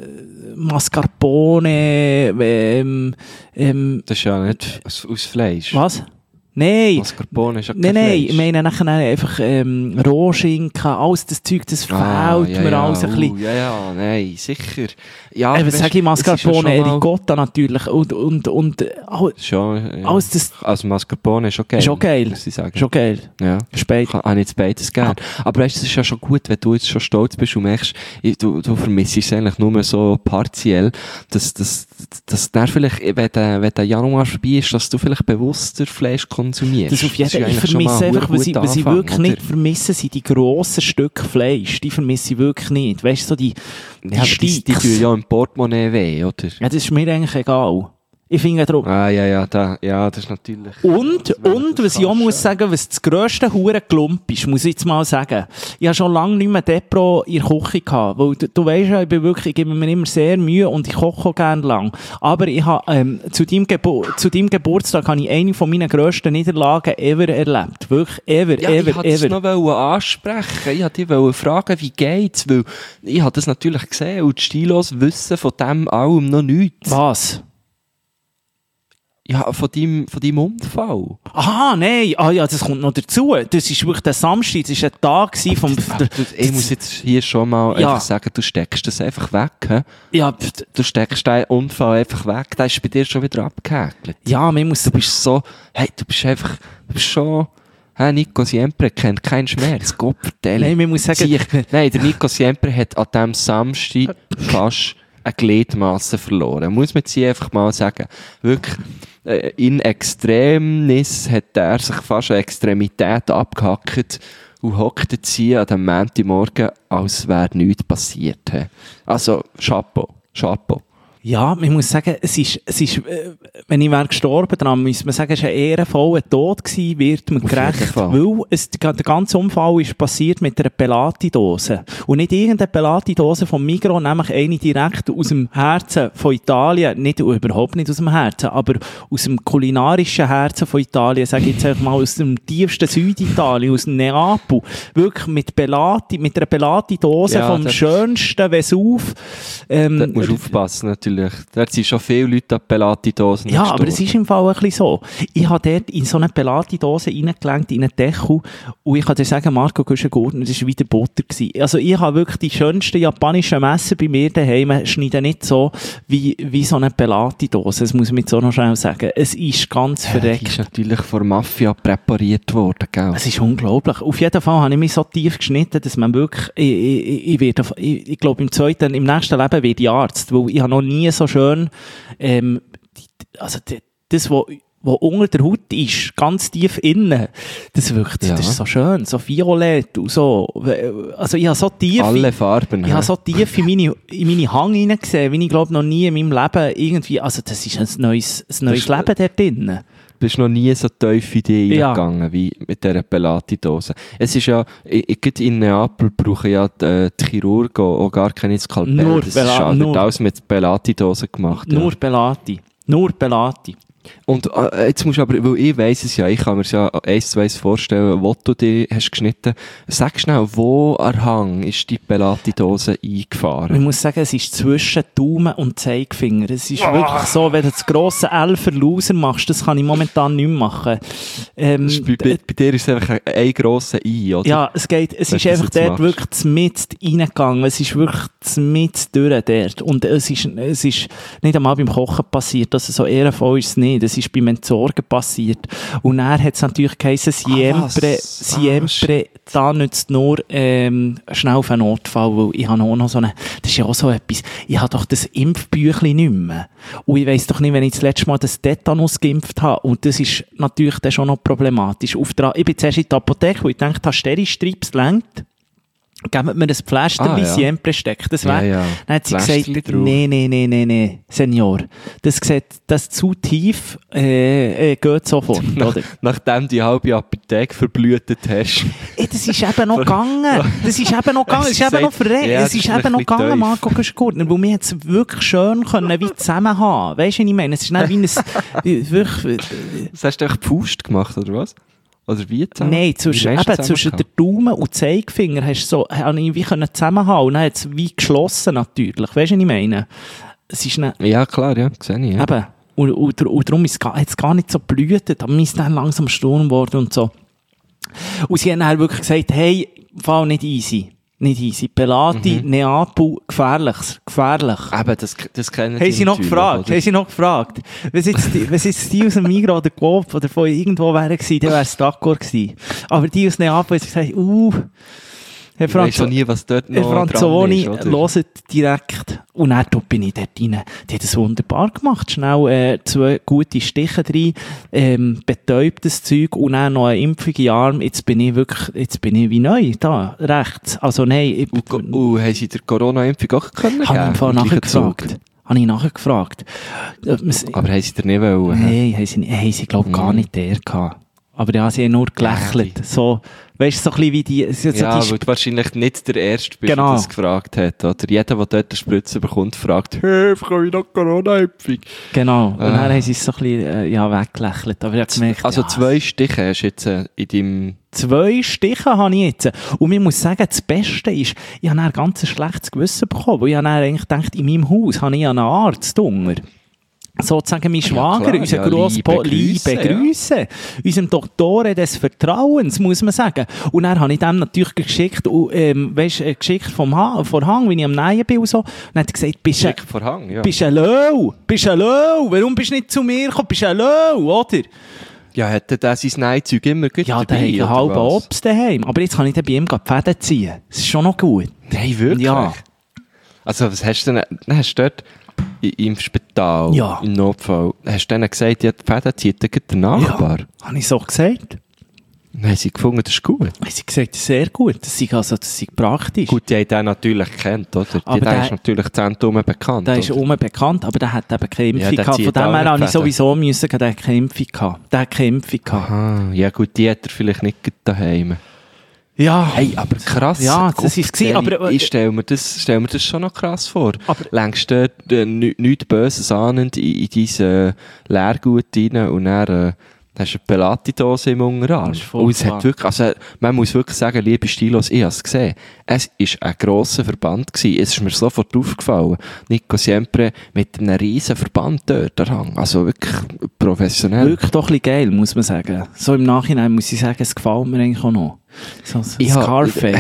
[SPEAKER 2] Mascarpone,
[SPEAKER 3] Das ist ja nicht aus Fleisch.
[SPEAKER 2] was? Nein.
[SPEAKER 3] Mascarpone ist ja kein
[SPEAKER 2] Nein,
[SPEAKER 3] Fleisch.
[SPEAKER 2] ich meine nachher einfach Rohschinken, alles das Zeug, das fehlt mir alles ein bisschen.
[SPEAKER 3] Ja, nein, sicher. Ja,
[SPEAKER 2] Eben,
[SPEAKER 3] weißt,
[SPEAKER 2] sage ich Mascarpone,
[SPEAKER 3] es ist ja schon mal-
[SPEAKER 2] Ricotta natürlich und
[SPEAKER 3] Schon, ja.
[SPEAKER 2] alles das
[SPEAKER 3] Also Mascarpone ist okay.
[SPEAKER 2] ist auch geil.
[SPEAKER 3] Muss ich sagen.
[SPEAKER 2] Ist auch geil.
[SPEAKER 3] Ja.
[SPEAKER 2] Spät.
[SPEAKER 3] Habe ich jetzt beides gern. Aber weißt du, es ist ja schon gut, wenn du jetzt schon stolz bist und merkst, du vermisst es eigentlich nur so partiell, dass dann vielleicht, wenn der Januar vorbei ist, dass du vielleicht bewusster Fleisch konsumierst.
[SPEAKER 2] Das auf jeden
[SPEAKER 3] ist ja
[SPEAKER 2] Fall. Ich
[SPEAKER 3] eigentlich schon mal
[SPEAKER 2] vermisse
[SPEAKER 3] ein
[SPEAKER 2] einfach, was ich
[SPEAKER 3] guter
[SPEAKER 2] wirklich
[SPEAKER 3] Anfang,
[SPEAKER 2] nicht
[SPEAKER 3] oder?
[SPEAKER 2] vermisse, sind die grossen Stücke Fleisch. Die vermisse ich wirklich nicht. Weißt du, so die
[SPEAKER 3] Ja, aber die
[SPEAKER 2] Steaks.
[SPEAKER 3] tun ja im Portemonnaie weh, oder?
[SPEAKER 2] Ja, das ist mir eigentlich egal. Ich finde darum.
[SPEAKER 3] Das ist natürlich...
[SPEAKER 2] Und, was ich auch muss sagen, was das grösste Hurenklump ist, muss ich jetzt mal sagen. Ich habe schon lange nicht mehr Depro in der Küche gehabt, weil du weisst ja, ich gebe mir immer sehr Mühe und ich koche auch gerne lang. Aber ich habe, zu deinem Geburtstag habe ich eine von meinen grössten Niederlagen ever erlebt. Wirklich, ever.
[SPEAKER 3] Ich wollte es noch ansprechen. Ich wollte dich fragen, wie geht's? Weil ich habe das natürlich gesehen und die Stilos wissen von dem allem noch nichts.
[SPEAKER 2] Was?
[SPEAKER 3] Ja, von deinem Unfall.
[SPEAKER 2] Aha, nein. Ah ja, das kommt noch dazu. Das ist wirklich der Samstag, das war ein Tag vom...
[SPEAKER 3] Ich muss jetzt hier schon mal einfach sagen, du steckst das einfach weg. He?
[SPEAKER 2] Ja,
[SPEAKER 3] Du steckst den Unfall einfach weg. Der ist bei dir schon wieder abgehäkelt.
[SPEAKER 2] ja, man muss...
[SPEAKER 3] Du bist schon... Nico Siempre kennt keinen Schmerz. Gott vertelle.
[SPEAKER 2] Nein, man muss sagen...
[SPEAKER 3] Nein, der Nico Siempre hat an diesem Samstag fast eine Gliedmasse verloren. Muss man jetzt hier einfach mal sagen. Wirklich, in Extremis hat er sich fast eine Extremität abgehackt und hockt jetzt hier an dem Montagmorgen, als wäre nichts passiert. He. Also, Chapeau.
[SPEAKER 2] Ja, man muss sagen, es ist, wenn ich wäre gestorben, dann müsste man sagen, es war ein ehrenvoller Tod gewesen, wird mir
[SPEAKER 3] Auf jeden
[SPEAKER 2] gerecht,
[SPEAKER 3] Fall.
[SPEAKER 2] weil der ganze Unfall ist passiert mit einer Pelati-Dose. Und nicht irgendeine Pelati-Dose vom Migros, nämlich eine direkt aus dem Herzen von Italien, überhaupt nicht aus dem Herzen, aber aus dem kulinarischen Herzen von Italien, sage ich jetzt einfach mal, aus dem tiefsten Süditalien, aus dem Neapel, wirklich mit einer Pelati-Dose
[SPEAKER 3] Ja,
[SPEAKER 2] vom
[SPEAKER 3] das-
[SPEAKER 2] schönsten Vesuv.
[SPEAKER 3] Da musst du aufpassen, natürlich. Da sind schon viele Leute an Pelati-Dosen
[SPEAKER 2] Ja, aber
[SPEAKER 3] gestorben.
[SPEAKER 2] es ist im Fall ein bisschen so. Ich habe dort in so eine Pelati-Dose reingelenkt, in einen Deckel, und ich kann dir sagen, Marco Güschen-Gurtner, das war wieder Butter gewesen. Also ich habe wirklich die schönsten japanischen Messer bei mir daheim, schneiden nicht so wie so eine Pelati-Dose, das muss man jetzt auch noch schnell sagen. Es ist ganz
[SPEAKER 3] Die
[SPEAKER 2] verreckt.
[SPEAKER 3] ist natürlich von der Mafia präpariert worden, gell?
[SPEAKER 2] Es ist unglaublich. Auf jeden Fall habe ich mich so tief geschnitten, dass man wirklich, ich glaube im nächsten Leben werde ich Arzt, weil ich habe noch nie so schön, das, was unter der Haut ist, ganz tief innen, das wirkt,
[SPEAKER 3] Ja.
[SPEAKER 2] das ist so schön, so violett und so. Also ich habe so tief,
[SPEAKER 3] Alle Farben.
[SPEAKER 2] ich habe so tief in meine Hang hineingesehen, wie ich glaube noch nie in meinem Leben irgendwie, also das ist ein neues Leben dort drinnen.
[SPEAKER 3] Du bist noch nie so tief in dich
[SPEAKER 2] Ja.
[SPEAKER 3] reingegangen wie mit dieser Pelati-Dose. Es ist ja, gerade in Neapel brauchen ja die Chirurgen auch gar keine Skalpell.
[SPEAKER 2] Nur
[SPEAKER 3] Das ist halt
[SPEAKER 2] nur-
[SPEAKER 3] alles mit Pelati-Dosen gemacht.
[SPEAKER 2] Nur Pelati.
[SPEAKER 3] Und jetzt musst du aber, weil ich weiss es ja, ich kann mir es ja 1:1 vorstellen, wo du dich hast geschnitten. Sag schnell, wo an Hang ist die Pelati-Dose eingefahren?
[SPEAKER 2] Ich muss sagen, es ist zwischen Daumen und Zeigefinger. Es ist wirklich so, wenn du das grosse Elfer Loser machst, das kann ich momentan nicht mehr machen.
[SPEAKER 3] Bei dir ist es einfach ein grosser I, oder?
[SPEAKER 2] Ja, es
[SPEAKER 3] Wenn
[SPEAKER 2] ist
[SPEAKER 3] du das
[SPEAKER 2] einfach
[SPEAKER 3] jetzt
[SPEAKER 2] dort
[SPEAKER 3] machst.
[SPEAKER 2] wirklich mit reingegangen. Es ist wirklich mit durch dort. Und es ist nicht einmal beim Kochen passiert, dass es so ehrenvoll ist, nicht. Es ist beim Entsorgen passiert. Und dann hat es natürlich geheißen, siempre, da nützt nur schnell auf einen Notfall, weil ich habe auch noch so eine, das ist ja auch so etwas, ich habe doch das Impfbüchlein nicht mehr. Und ich weiss doch nicht, wenn ich das letzte Mal das Tetanus geimpft habe, und das ist natürlich dann schon noch problematisch. Ich bin zuerst in die Apotheke, wo ich dachte, Steri-Strips längt. Geben mir das Pflaster wie
[SPEAKER 3] ja.
[SPEAKER 2] Siempre steckt. Das wär,
[SPEAKER 3] Ja.
[SPEAKER 2] Dann hat sie
[SPEAKER 3] Pflasterli
[SPEAKER 2] gesagt,
[SPEAKER 3] drauf.
[SPEAKER 2] nee, Senior. Das zu tief, geht sofort, oder?
[SPEAKER 3] Nachdem die halbe Apotheke verblühtet hast.
[SPEAKER 2] Das ist eben noch gegangen. Das ist eben noch gegangen. Es ist eben noch verreckt.
[SPEAKER 3] Ja,
[SPEAKER 2] Es
[SPEAKER 3] das
[SPEAKER 2] ist
[SPEAKER 3] ist
[SPEAKER 2] eben noch
[SPEAKER 3] ein bisschen
[SPEAKER 2] gegangen,
[SPEAKER 3] tief.
[SPEAKER 2] Marco Güschen-Gurtner. Weil wir jetzt wirklich schön können, wie zusammen haben. Weisst du, was ich meine? Es ist nicht wie ein, wirklich,
[SPEAKER 3] Das hast du einfach die Faust gemacht, oder was? Oder wie zusammen?
[SPEAKER 2] Nein, zwischen der Daumen und Zeigefinger habe ich wie zusammenhalten. Dann hat es wie geschlossen natürlich. Weißt du, was ich meine? Es ist
[SPEAKER 3] ja, klar, ja, sehe ich. Ja.
[SPEAKER 2] Eben. Und darum hat es gar nicht so blühtet. Aber mir ist dann langsam Sturm geworden und so. Und sie haben dann wirklich gesagt, hey, fall nicht easy. Nicht easy. Pelati, Neapel, gefährlich.
[SPEAKER 3] Eben, das kennen
[SPEAKER 2] Haben sie noch gefragt? Was jetzt die aus dem Migros oder Coop oder von irgendwo wären gewesen, dann wäre es d'accord gewesen. Aber die aus Neapel haben gesagt, Herr
[SPEAKER 3] nie, was dort noch
[SPEAKER 2] Franzoni,
[SPEAKER 3] dran ist, oder?
[SPEAKER 2] hört direkt. Und dann bin ich dort rein. Die hat es wunderbar gemacht. Schnell 2 gute Stiche rein, betäubtes Zeug und dann noch eine Impfung in den Arm. Jetzt bin ich wie neu da, rechts. Also nein.
[SPEAKER 3] Haben Sie der Corona-Impfung auch können geben?
[SPEAKER 2] Habe ich nachgefragt.
[SPEAKER 3] Aber haben Sie dir nicht wollen?
[SPEAKER 2] Nein, haben sie glaube gar nicht der gehabt. Aber ja, sie haben nur gelächelt. So, weißt du, so ein bisschen wie die...
[SPEAKER 3] weil du wahrscheinlich nicht der Erste bist,
[SPEAKER 2] genau,
[SPEAKER 3] der das gefragt hat. Oder jeder, der dort eine Spritze bekommt, fragt, hey, bekomme ich noch Corona-Impfung?
[SPEAKER 2] Genau. Und dann haben sie es so ein bisschen weggelächelt. Aber ich habe gemerkt,
[SPEAKER 3] also 2 Stiche hast du jetzt in deinem...
[SPEAKER 2] 2 Stiche habe ich jetzt. Und ich muss sagen, das Beste ist, ich habe ein ganz schlechtes Gewissen bekommen. Weil ich habe eigentlich gedacht, in meinem Haus habe ich einen Arzt unter. Sozusagen mein Schwager, unser liebe Grüße, unserem Doktore des Vertrauens, muss man sagen. Und dann habe ich dem natürlich geschickt, geschickt vom Hang, wie ich am Nähen bin und so. Und dann hat er gesagt, bist ein Löw, warum bist du nicht zu mir gekommen, bist ein Löw, oder?
[SPEAKER 3] Ja, hätte der sein Neizeug immer gut dabei?
[SPEAKER 2] Ja, der hat einen halben Obst daheim. Aber jetzt kann ich dann bei ihm die Fäden ziehen. Das ist schon noch gut.
[SPEAKER 3] Nein, wirklich?
[SPEAKER 2] Ja.
[SPEAKER 3] Also, was hast du denn, hast du dort im Spital, im Notfall, hast du denen gesagt, ja, die Fäden zieht der Nachbar?
[SPEAKER 2] Ja, habe ich so gesagt.
[SPEAKER 3] Dann haben sie gefunden, das ist gut.
[SPEAKER 2] Haben sie gesagt, das ist sehr gut, das ist praktisch.
[SPEAKER 3] Gut, die haben den natürlich gekannt, oder? Aber der ist natürlich Zentrum bekannt.
[SPEAKER 2] Der ist bekannt, aber der hat eben keine Impfung gehabt. Von dem her habe ich sowieso müssen, der hat keine Impfung gehabt.
[SPEAKER 3] Aha, ja gut, die hat er vielleicht nicht daheim.
[SPEAKER 2] Ja.
[SPEAKER 3] Hey, aber krass.
[SPEAKER 2] Ja, das ist es. Aber
[SPEAKER 3] ich stell mir das schon noch krass vor. Längst nichts Böses ahnend in diese Leergut rein und dann hast du eine Pelati-Dose im Unterarm. Und es hat wirklich, also man muss wirklich sagen, liebe Stilos, ich habe es gesehen. Es war ein grosser Verband gewesen. Es ist mir sofort aufgefallen. Nico Siempre mit einem riesen Verband dort daran. Also wirklich professionell.
[SPEAKER 2] Wirklich doch ein bisschen geil, muss man sagen. So im Nachhinein muss ich sagen, es gefällt mir eigentlich auch noch. So Scarface.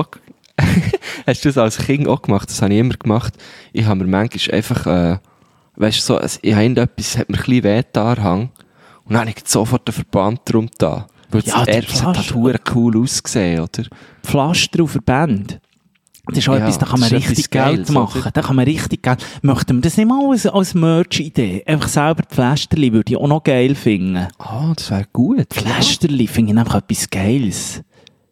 [SPEAKER 3] Hast du das als Kind auch gemacht? Das habe ich immer gemacht. Ich habe mir manchmal einfach, weißt du, so, ich habe irgendetwas, hat mir ein bisschen weh getan. Und dann habe ich sofort den Verband drum da. Weil es hat halt cool ausgesehen, oder?
[SPEAKER 2] Pflaster und Verband. Das ist auch etwas, da kann man richtig Geld machen. Da kann man richtig Geld. Möchten wir das nicht mal als Merch-Idee? Einfach selber die Pflasterli würde ich auch noch geil finden.
[SPEAKER 3] Das wäre gut.
[SPEAKER 2] Pflasterli finde ich einfach etwas Geiles.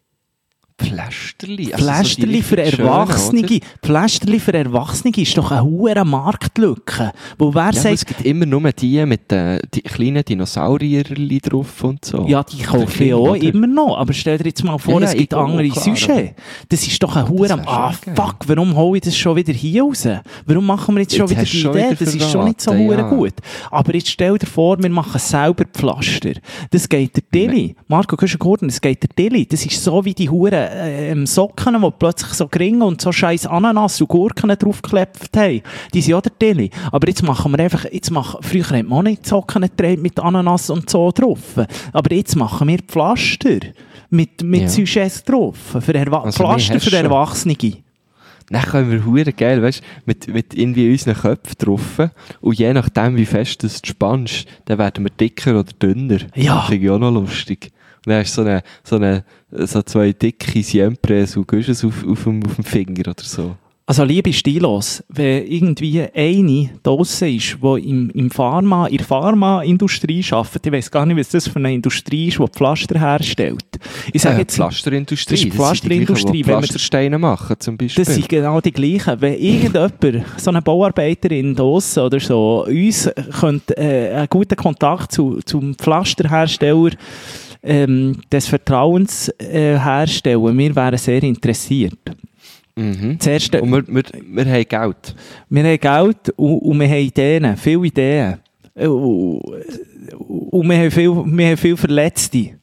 [SPEAKER 3] Pflasterli?
[SPEAKER 2] Pflasterli für Erwachsene. Pflasterli für Erwachsene ist doch eine hohe Marktlücke. Wo wer sagt,
[SPEAKER 3] es gibt immer nur die mit den kleinen Dinosaurierli drauf und so.
[SPEAKER 2] Ja, die kaufe ich auch immer noch. Aber stell dir jetzt mal vor, es gibt andere Sujets. Das ist doch eine hohe... fuck, warum hole ich das schon wieder hier raus? Warum machen wir jetzt schon wieder die Idee? Das ist schon nicht so gut. Aber jetzt stell dir vor, wir machen selber Pflaster. Das geht der Dilli. Marco Kuschen-Gordon, das geht der Dilli. Das ist so wie die Huren Socken, die plötzlich so geringen und so scheiß Ananas und Gurken draufgeklebt haben. Die sind auch der Dilli. Aber jetzt machen wir einfach, früher haben wir auch nicht Socken mit Ananas und so drauf. Aber jetzt machen wir Pflaster mit Sujets drauf. Pflaster für Erwachsene.
[SPEAKER 3] Dann können wir hure geil, weißt, mit irgendwie unseren Köpfen drauf. Und je nachdem, wie fest du spannst, dann werden wir dicker oder dünner.
[SPEAKER 2] Ja.
[SPEAKER 3] Das finde ich auch noch lustig. Und dann hast du so 2 dicke Siempres und Gusches auf dem Finger oder so.
[SPEAKER 2] Also, liebe Stilos, wenn irgendwie eine draussen ist, die in der Pharmaindustrie arbeitet, ich weiss gar nicht, was das für eine Industrie ist, die Pflaster herstellt. Ich sage jetzt,
[SPEAKER 3] Pflasterindustrie.
[SPEAKER 2] Das ist Pflasterindustrie.
[SPEAKER 3] Die Pflastersteine machen, zum Beispiel.
[SPEAKER 2] Das sind genau die gleichen. Wenn irgendjemand, so eine Bauarbeiterin draussen oder so, uns könnte einen guten Kontakt zum Pflasterhersteller des Vertrauens herstellen, wir wären sehr interessiert.
[SPEAKER 3] Mhm.
[SPEAKER 2] Zuerst,
[SPEAKER 3] und wir haben Geld.
[SPEAKER 2] Wir haben Geld und wir haben Ideen, viele Ideen. Und wir haben viele Verletzte.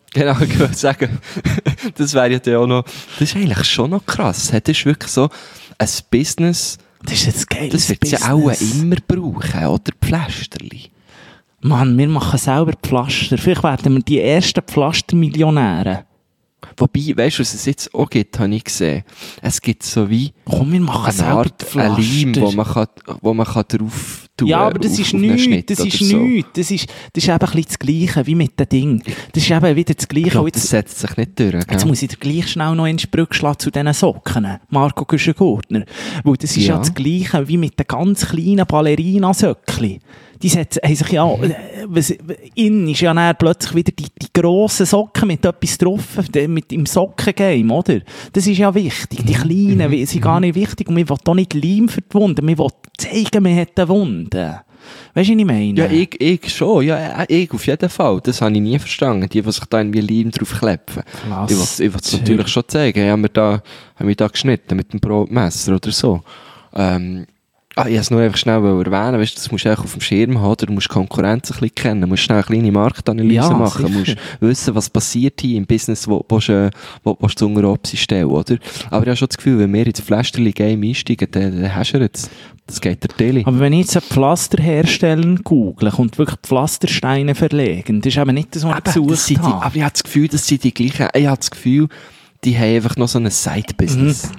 [SPEAKER 3] Genau, ich würde sagen, das wäre ja dann auch noch, das ist eigentlich schon noch krass. Das ist wirklich so ein Business,
[SPEAKER 2] Das ist jetzt geil.
[SPEAKER 3] das wird es ja auch immer brauchen, oder Pflasterli.
[SPEAKER 2] Mann, wir machen selber Pflaster. Vielleicht werden wir die ersten Pflastermillionäre.
[SPEAKER 3] Wobei, weißt du, was es jetzt auch gibt, habe ich gesehen. Es gibt so wie
[SPEAKER 2] Komm, wir machen
[SPEAKER 3] eine
[SPEAKER 2] selber
[SPEAKER 3] Art ein Leim,
[SPEAKER 2] Pflaster.
[SPEAKER 3] wo man drauf tun
[SPEAKER 2] Ja, aber das
[SPEAKER 3] auf
[SPEAKER 2] ist
[SPEAKER 3] einen
[SPEAKER 2] nichts,
[SPEAKER 3] Schnitt
[SPEAKER 2] das ist
[SPEAKER 3] oder so.
[SPEAKER 2] nichts. Das ist eben ein bisschen das Gleiche wie mit dem Ding. Das ist eben wieder das
[SPEAKER 3] Ich
[SPEAKER 2] Gleiche.
[SPEAKER 3] glaube,
[SPEAKER 2] Und
[SPEAKER 3] das
[SPEAKER 2] jetzt,
[SPEAKER 3] setzt sich nicht durch.
[SPEAKER 2] jetzt
[SPEAKER 3] Gell?
[SPEAKER 2] muss ich dir gleich schnell noch ins Brücke schlagen zu diesen Socken. Marco Güschen-Gurtner. Weil das ist ja das Gleiche wie mit den ganz kleinen Ballerina-Söckchen. Die haben sich ja, innen ist ja dann plötzlich wieder die grossen Socken mit etwas drauf, mit im Sockengame, oder? Das ist ja wichtig. Die kleinen sind gar nicht wichtig und wir wollen doch nicht Leim für die Wunden, wir wollen zeigen, wir hätten Wunden. Weißt du, was ich meine?
[SPEAKER 3] Ja, ich schon. Ja, ich auf jeden Fall. Das habe ich nie verstanden. Die sich da irgendwie Leim drauf klepfen. Ich will es natürlich schon zeigen. Ich habe mich da geschnitten mit dem Brotmesser oder so. Ich wollte es nur einfach schnell erwähnen. Weißt, das musst du auch auf dem Schirm haben. Du musst die Konkurrenz ein bisschen kennen. Du musst schnell eine kleine Marktanalyse machen. Du musst wissen, was passiert hier im Business, wo du zu unter Opsi stellen, oder? Aber ich habe schon das Gefühl, wenn wir ins Pflasterli-Game einsteigen, dann hast du jetzt. Das geht der Tele.
[SPEAKER 2] Aber wenn ich jetzt ein Pflaster herstellen google und wirklich Pflastersteine verlegen, das ist eben nicht das, was ich gesucht habe.
[SPEAKER 3] Aber ich habe das Gefühl, das sind die gleichen. Ich habe das Gefühl, die haben einfach noch so ein Side-Business.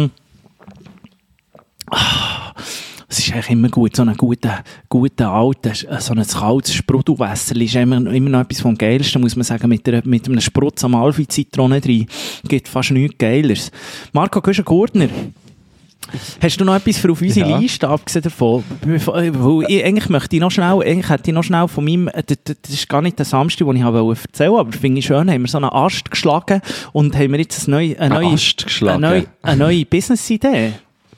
[SPEAKER 2] Es ist eigentlich immer gut, so einen guten alten, so ein kaltes Sprudelwasser ist immer noch etwas vom Geilsten, muss man sagen, mit einem Sprutz Amalfi-Zitrone drin. Gibt fast nichts Geileres. Marco Güschen-Gurtner, hast du noch etwas für auf unsere Liste, abgesehen davon? Eigentlich hätte ich noch schnell von meinem, das ist gar nicht der Samstag, den ich erzählen wollte, aber finde ich schön, haben wir so einen Ast geschlagen und haben wir jetzt eine neue Business-Idee.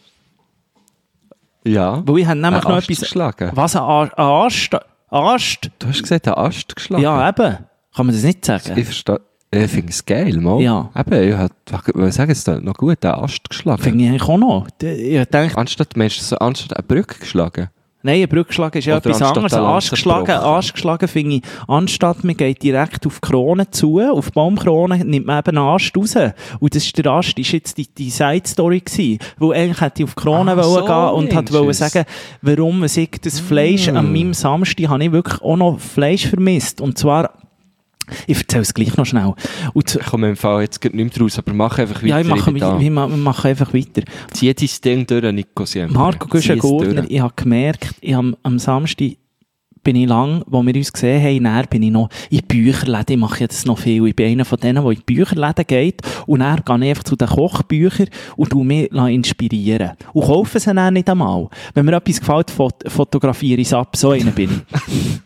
[SPEAKER 3] Ja.
[SPEAKER 2] Weil ich habe nämlich noch etwas...
[SPEAKER 3] geschlagen.
[SPEAKER 2] Was, ein Ast? Ast?
[SPEAKER 3] Du hast gesagt, einen Ast geschlagen?
[SPEAKER 2] Ja, eben. Kann man das nicht sagen?
[SPEAKER 3] Ich verstehe. Ich finde es geil, mal.
[SPEAKER 2] Ja.
[SPEAKER 3] Eben, ich sage es da noch gut, einen Ast geschlagen.
[SPEAKER 2] Finde ich eigentlich auch noch. Ich denke,
[SPEAKER 3] Anstatt eine Brücke geschlagen?
[SPEAKER 2] nein, eine Brücke geschlagen ist ja
[SPEAKER 3] Oder
[SPEAKER 2] etwas anderes. Ein Ast geschlagen finde ich, anstatt man geht direkt auf die Krone zu, auf die Baumkrone, nimmt man eben einen Ast raus. Und das ist der Ast, ist jetzt die Side-Story gewesen. Weil eigentlich hätte ich auf die Krone
[SPEAKER 3] so
[SPEAKER 2] gehen und wollte sagen, warum ich das Fleisch an meinem Samstag habe ich wirklich auch noch Fleisch vermisst. Und zwar, ich erzähle es gleich noch schnell.
[SPEAKER 3] Ich komme im Fall jetzt nicht mehr raus, aber mach einfach weiter.
[SPEAKER 2] Ja, ich mache einfach weiter.
[SPEAKER 3] Zieh dein Ding durch, Nico.
[SPEAKER 2] Marco Güschen-Gurtner, ich habe gemerkt, am Samstag bin ich lang, wo wir uns gesehen haben, dann bin ich noch in Bücherläden, ich mache jetzt noch viel, ich bin einer von denen, der in Bücherläden geht und dann gehe ich einfach zu den Kochbüchern und mich inspirieren. Und kaufe sie dann nicht einmal. Wenn mir etwas gefällt, fotografiere ich es ab, so einer bin ich.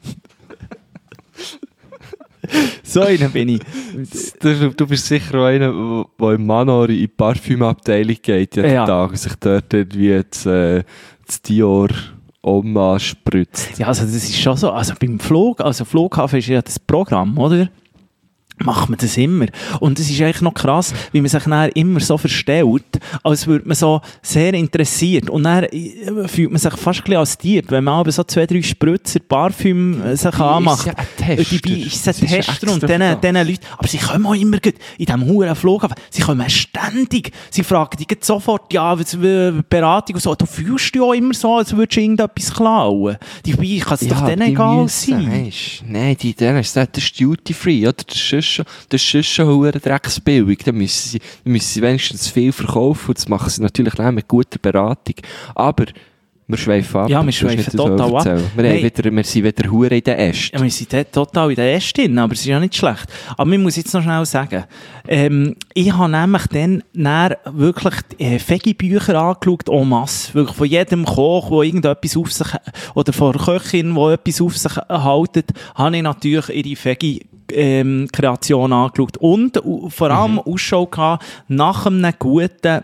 [SPEAKER 2] So einer bin ich.
[SPEAKER 3] Du bist sicher auch einer, der im Manor in die Parfümabteilung geht jeden Tag und sich dort irgendwie das Dior Oma spritzt.
[SPEAKER 2] Ja, also das ist schon so. Also beim Flughafen ist ja das Programm, oder? Macht man das immer. Und es ist eigentlich noch krass, wie man sich dann immer so verstellt, als würde man so sehr interessiert. Und dann fühlt man sich fast ein bisschen als Tier, wenn man aber so 2-3 Spritzer Parfüm sich anmacht.
[SPEAKER 3] Ist ja ein Tester.
[SPEAKER 2] Dabei ist es ein Tester und diesen Leuten, aber sie kommen auch immer gut in diesem huren Flughafen, sie kommen ständig, sie fragen dich sofort, ja, Beratung und so, du fühlst dich auch immer so, als würdest du irgendetwas klauen. Dabei kann es doch denen egal sein.
[SPEAKER 3] Nein, denen ist das Duty Free, oder? Das ist schon eine Drecksbildung. Da müssen sie wenigstens viel verkaufen und das machen sie natürlich auch mit guter Beratung. Aber wir schweifen ab.
[SPEAKER 2] Ja, wir schweifen total ab.
[SPEAKER 3] Wir sind wieder hure in den Ästen.
[SPEAKER 2] Ja, wir sind total in den Ästen, aber es ist ja nicht schlecht. Aber ich muss jetzt noch schnell sagen, ich habe nämlich dann wirklich Veggie-Bücher angeschaut, en masse. Wirklich von jedem Koch, der irgendetwas auf sich, oder von der Köchin, die etwas auf sich haltet, habe ich natürlich ihre Veggie Kreation angeschaut und vor allem Ausschau gehabt nach einem guten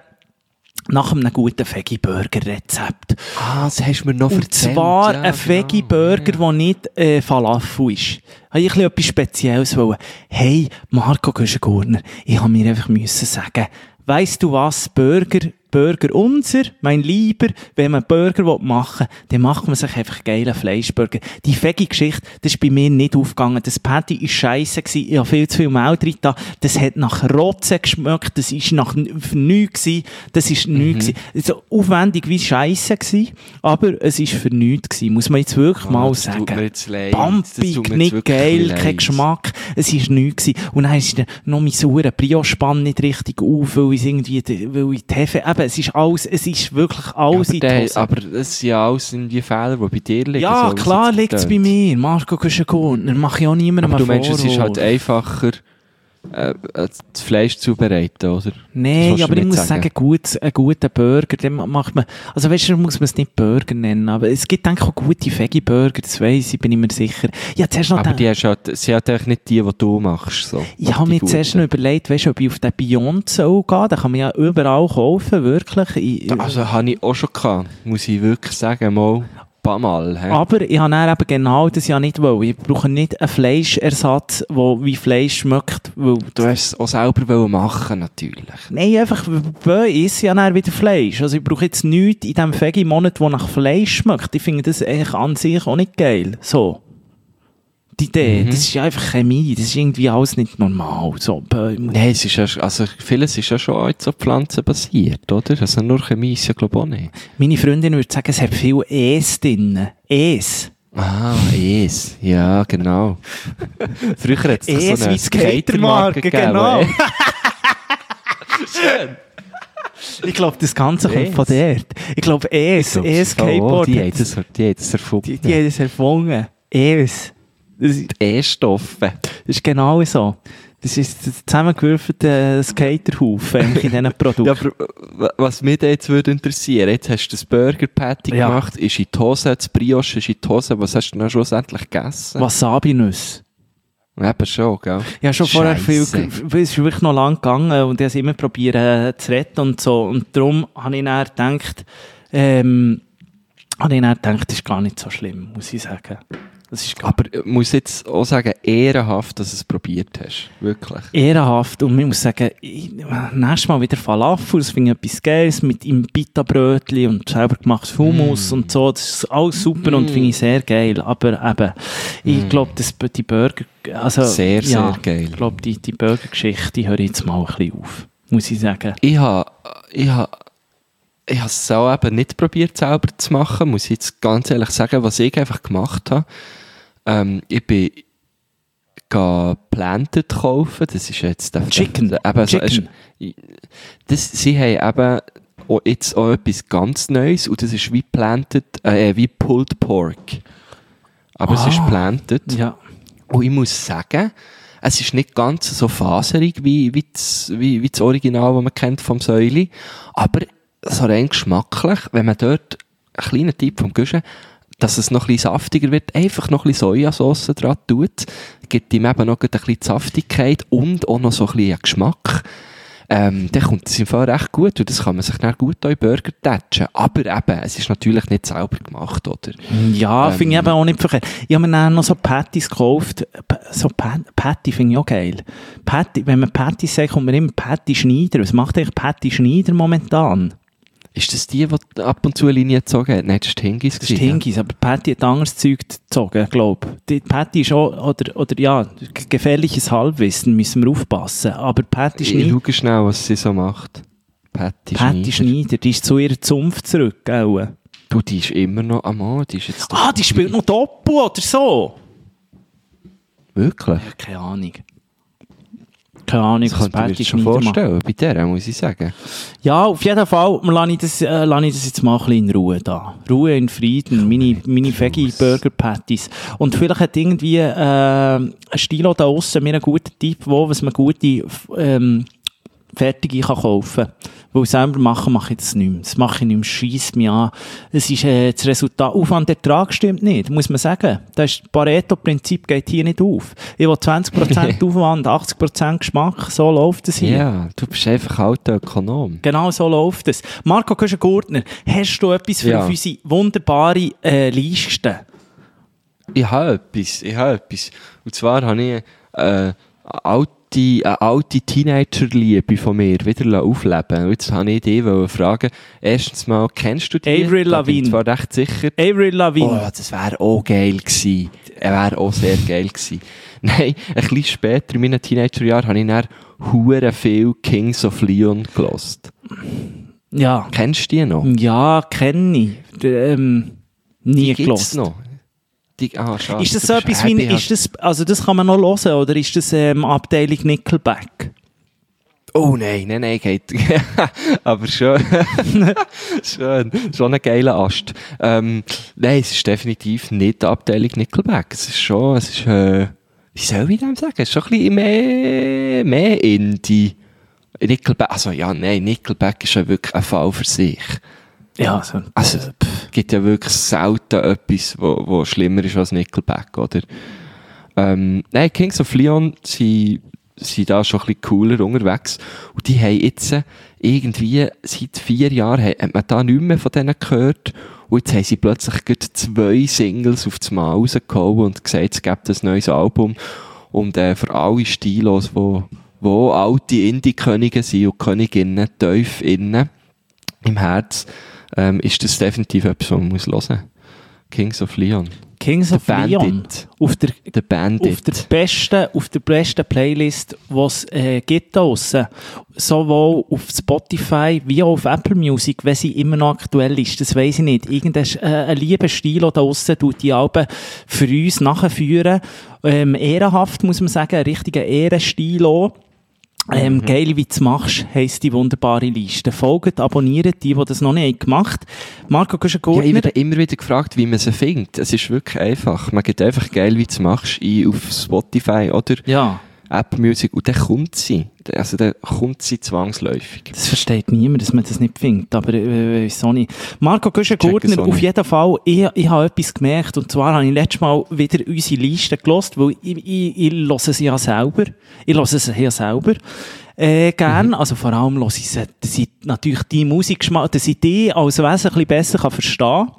[SPEAKER 2] Veggie-Burger-Rezept.
[SPEAKER 3] Das hast du mir noch erzählt.
[SPEAKER 2] Und zwar ein Veggie-Burger, der nicht Falafel ist. Habe ich etwas Spezielles wollen. Hey, Marco Güschen-Gurtner, ich habe mir einfach müssen sagen, weisst du was, Burger Burger unser, mein Lieber, wenn man Burger machen will, dann macht man sich einfach geile Fleischburger. Die Veggie-Geschichte, das ist bei mir nicht aufgegangen. Das Patty war scheisse gewesen, ich habe viel zu viel Mehl drin da. Das hat nach Rotze geschmeckt, das ist nach nichts gewesen, das ist nichts gewesen. So aufwendig wie scheisse gewesen, aber es ist für nichts gewesen, muss man jetzt wirklich mal sagen. Pampig, nicht geil, kein Geschmack, es ist nichts gewesen. Und dann ist noch mein saurer Brioche-Spann nicht richtig auf, weil ich die Hefe, eben, es ist wirklich alles in die Hose. Aber
[SPEAKER 3] es sind ja alles die Fehler, die bei dir liegen.
[SPEAKER 2] Ja, klar liegt es bei mir. Marco Kuschengurtner, mache ich auch niemandem
[SPEAKER 3] einen Vorwurf.
[SPEAKER 2] Du meinst,
[SPEAKER 3] es ist halt einfacher, das Fleisch zubereiten, oder?
[SPEAKER 2] Nein, aber ich muss sagen, einen guten Burger, den macht man, also weißt du, muss man es nicht Burger nennen, aber es gibt eigentlich auch gute Veggie-Burger, das weiss ich, bin ich mir sicher. Ja, zuerst noch
[SPEAKER 3] aber die sind halt eigentlich nicht die du machst. So.
[SPEAKER 2] Ich habe mir zuerst noch überlegt, weißt du, ob ich auf den Beyond Soul gehe, den kann man ja überall kaufen, wirklich.
[SPEAKER 3] Also habe ich auch schon gehabt, muss ich wirklich sagen, mal.
[SPEAKER 2] Aber ich habe dann eben genau das ja nicht wollen. Ich brauche nicht einen Fleischersatz, der wie Fleisch schmeckt. Weil
[SPEAKER 3] du hast es auch selber machen natürlich.
[SPEAKER 2] Nein, einfach, ich esse ja dann wieder Fleisch. Also ich brauche jetzt nichts in diesem Veggie-Monat, der nach Fleisch schmeckt. Ich finde das eigentlich an sich auch nicht geil. So. Die Idee, das ist ja einfach Chemie, das ist irgendwie alles nicht normal. So,
[SPEAKER 3] nein, es ist ja, also vieles ist ja schon jetzt so pflanzenbasiert, oder? Also nur Chemie ist ja, glaube ich, auch nicht.
[SPEAKER 2] Meine Freundin würde sagen, es hat viel Es drin. Es.
[SPEAKER 3] Ah, Es. Ja, genau. Früher hat es so eine
[SPEAKER 2] Skatermarke gegeben. Genau.
[SPEAKER 3] Schön.
[SPEAKER 2] Ich glaube, das Ganze kommt von dort. Ich glaube, E-Skateboard.
[SPEAKER 3] Die hat es erfunden.
[SPEAKER 2] Die hat es erfunden. Es.
[SPEAKER 3] E-Stoffe.
[SPEAKER 2] Das ist genau so. Das ist der zusammengewürfelte Skaterhaufen in diesen Produkten.
[SPEAKER 3] Ja, aber was mich jetzt würde interessieren, jetzt hast du das Burger Patty gemacht, ist in die Hose, das Brioche ist in die Hose, was hast du dann schlussendlich gegessen?
[SPEAKER 2] Wasabi-Nüsse.
[SPEAKER 3] Eben schon, gell?
[SPEAKER 2] Ja, schon vorher viel, es ist wirklich noch lang gegangen und ich habe es immer probiert zu retten und so. Und darum habe ich dann gedacht, das ist gar nicht so schlimm, muss ich sagen.
[SPEAKER 3] Aber ich muss jetzt auch sagen, ehrenhaft, dass du es probiert hast. Wirklich.
[SPEAKER 2] Ehrenhaft. Und ich muss sagen, nächstes Mal wieder Falafel, das finde ich etwas Geiles, mit im Pita-Brötchen und selber gemachtes Hummus und so. Das ist alles super und finde ich sehr geil. Aber eben, ich glaube, die Burger, also,
[SPEAKER 3] sehr geil.
[SPEAKER 2] Ich glaube, die Burger-Geschichte, die höre ich jetzt mal ein bisschen auf, muss ich sagen.
[SPEAKER 3] Ich habe es auch eben nicht probiert, selber zu machen, muss ich jetzt ganz ehrlich sagen, was ich einfach gemacht habe. Ich bin Planted kaufen, das ist jetzt der
[SPEAKER 2] Chicken.
[SPEAKER 3] Chicken. Sie haben eben jetzt auch etwas ganz Neues und das ist wie Planted, wie Pulled Pork. Aber es ist Planted.
[SPEAKER 2] Ja.
[SPEAKER 3] Und ich muss sagen, es ist nicht ganz so faserig wie das Original, das man kennt vom Säuli, aber so rein geschmacklich, wenn man dort einen kleinen Tipp vom Guschen, dass es noch ein bisschen saftiger wird, einfach noch ein bisschen Sojasauce dran tut, gibt ihm eben noch ein bisschen Saftigkeit und auch noch so ein bisschen Geschmack. Dann kommt es im Fall recht gut und das kann man sich dann gut in Burger tätschen. Aber eben, es ist natürlich nicht selber gemacht, oder?
[SPEAKER 2] Ja, finde ich eben auch nicht verkehrt. Ich habe mir dann noch so Patties gekauft. So Patty finde ich auch geil. Patty, wenn man Patties sagt, kommt man immer Patty Schneider. Was macht eigentlich Patty Schneider momentan?
[SPEAKER 3] Ist das die ab und zu eine Linie gezogen hat? Nein, das war Hingis.
[SPEAKER 2] Das ist Hingis, aber Patty hat anderes Zeug gezogen, glaube ich. Patty ist auch, oder ja, gefährliches Halbwissen, müssen wir aufpassen. Aber Patty Schneider...
[SPEAKER 3] Ich schaue schnell, was sie so macht.
[SPEAKER 2] Patty Schneider, die ist zu ihrer Zunft zurück, gell?
[SPEAKER 3] Du, die ist immer noch am Mann, die ist jetzt...
[SPEAKER 2] die spielt noch Doppel oder so?
[SPEAKER 3] Wirklich?
[SPEAKER 2] Ja, keine Ahnung. Keine Ahnung,
[SPEAKER 3] was Patty schon vorstellen, bei der, muss ich sagen.
[SPEAKER 2] Ja, auf jeden Fall lasse ich das jetzt mal ein bisschen in Ruhe da. Ruhe in Frieden, meine Veggie-Burger-Patties. Und vielleicht hat irgendwie ein Stilo da aussen mir einen guten Tipp, was man gute fertige kaufen kann. Weil selber mache ich das nicht mehr. Das mache ich nicht mehr, scheisst mich an. Es ist das Resultat, Aufwand Ertrag stimmt nicht, muss man sagen. Das Pareto-Prinzip geht hier nicht auf. Ich will 20% Aufwand, 80% Geschmack, so läuft es hier.
[SPEAKER 3] Ja, du bist einfach alter Ökonom.
[SPEAKER 2] Genau so läuft es. Marco Kuschengurtner, hast du etwas für unsere wunderbare Liste?
[SPEAKER 3] Ich habe etwas. Und zwar habe ich alte Teenager-Liebe von mir wieder aufleben. Und jetzt wollte ich dich fragen, erstens mal, kennst du die?
[SPEAKER 2] Avril Lavigne.
[SPEAKER 3] Ich war recht sicher.
[SPEAKER 2] Avril Lavigne.
[SPEAKER 3] Oh, das wäre auch geil gewesen. Wäre auch sehr geil gewesen. Nein, ein bisschen später, in meinen Teenagerjahren, habe ich dann hure viel Kings of Leon gehört.
[SPEAKER 2] Ja.
[SPEAKER 3] Kennst du die noch?
[SPEAKER 2] Ja, kenne ich. Nie
[SPEAKER 3] gibt's
[SPEAKER 2] gehört.
[SPEAKER 3] noch? Schade.
[SPEAKER 2] Ist das so etwas wie, also das kann man noch hören, oder ist das Abteilung Nickelback?
[SPEAKER 3] Oh nein, geht. Aber schon, schon ein geiler Ast. Nein, es ist definitiv nicht die Abteilung Nickelback. Es ist, wie soll ich das sagen? Es ist schon ein bisschen mehr Indie. Nickelback, Nickelback ist ja wirklich ein Fall für sich.
[SPEAKER 2] Ja,
[SPEAKER 3] also es gibt ja wirklich selten etwas, wo schlimmer ist als Nickelback, oder? Nein, Kings of Leon sind da schon ein bisschen cooler unterwegs. Und die haben jetzt irgendwie seit 4 Jahren hat man da nicht mehr von denen gehört. Und jetzt haben sie plötzlich gerade 2 Singles auf das Mal rausgehauen und gesagt, es gibt ein neues Album. Und für alle Stilos, wo alte Indie-Könige sind und Königinnen tief innen im Herz, ist das definitiv etwas, was man muss hören muss. Kings of Leon.
[SPEAKER 2] Kings of Leon. Auf der besten Playlist, die es gibt da draussen. Sowohl auf Spotify wie auch auf Apple Music, wenn sie immer noch aktuell ist. Das weiss ich nicht. Irgendein lieber Stilo da draussen tut die Alben für uns nachführen. Ehrenhaft, muss man sagen. Ein richtiger Ehrenstil. Geil, wie du es machst, heisst die wunderbare Liste. Folgt, abonniert die das noch nicht gemacht haben. Marco Güschen-Gurtner.
[SPEAKER 3] Ja, ich werde immer wieder gefragt, wie man sie findet. Es ist wirklich einfach. Man geht einfach geil, wie du es machst, auf Spotify oder Apple Music und dann kommt sie. Also dann kommt sie zwangsläufig.
[SPEAKER 2] Das versteht niemand, dass man das nicht findet, aber wieso nicht. Marco Güschen-Gurtner, auf jeden Fall, ich habe etwas gemerkt, und zwar habe ich letztes Mal wieder unsere Liste gehört, weil ich höre sie ja selber. Ich höre sie ja selber. Gern, also vor allem höre ich sie, dass ich natürlich die Musikgeschmack, dass ich die als Wesen ein bisschen besser verstehen kann.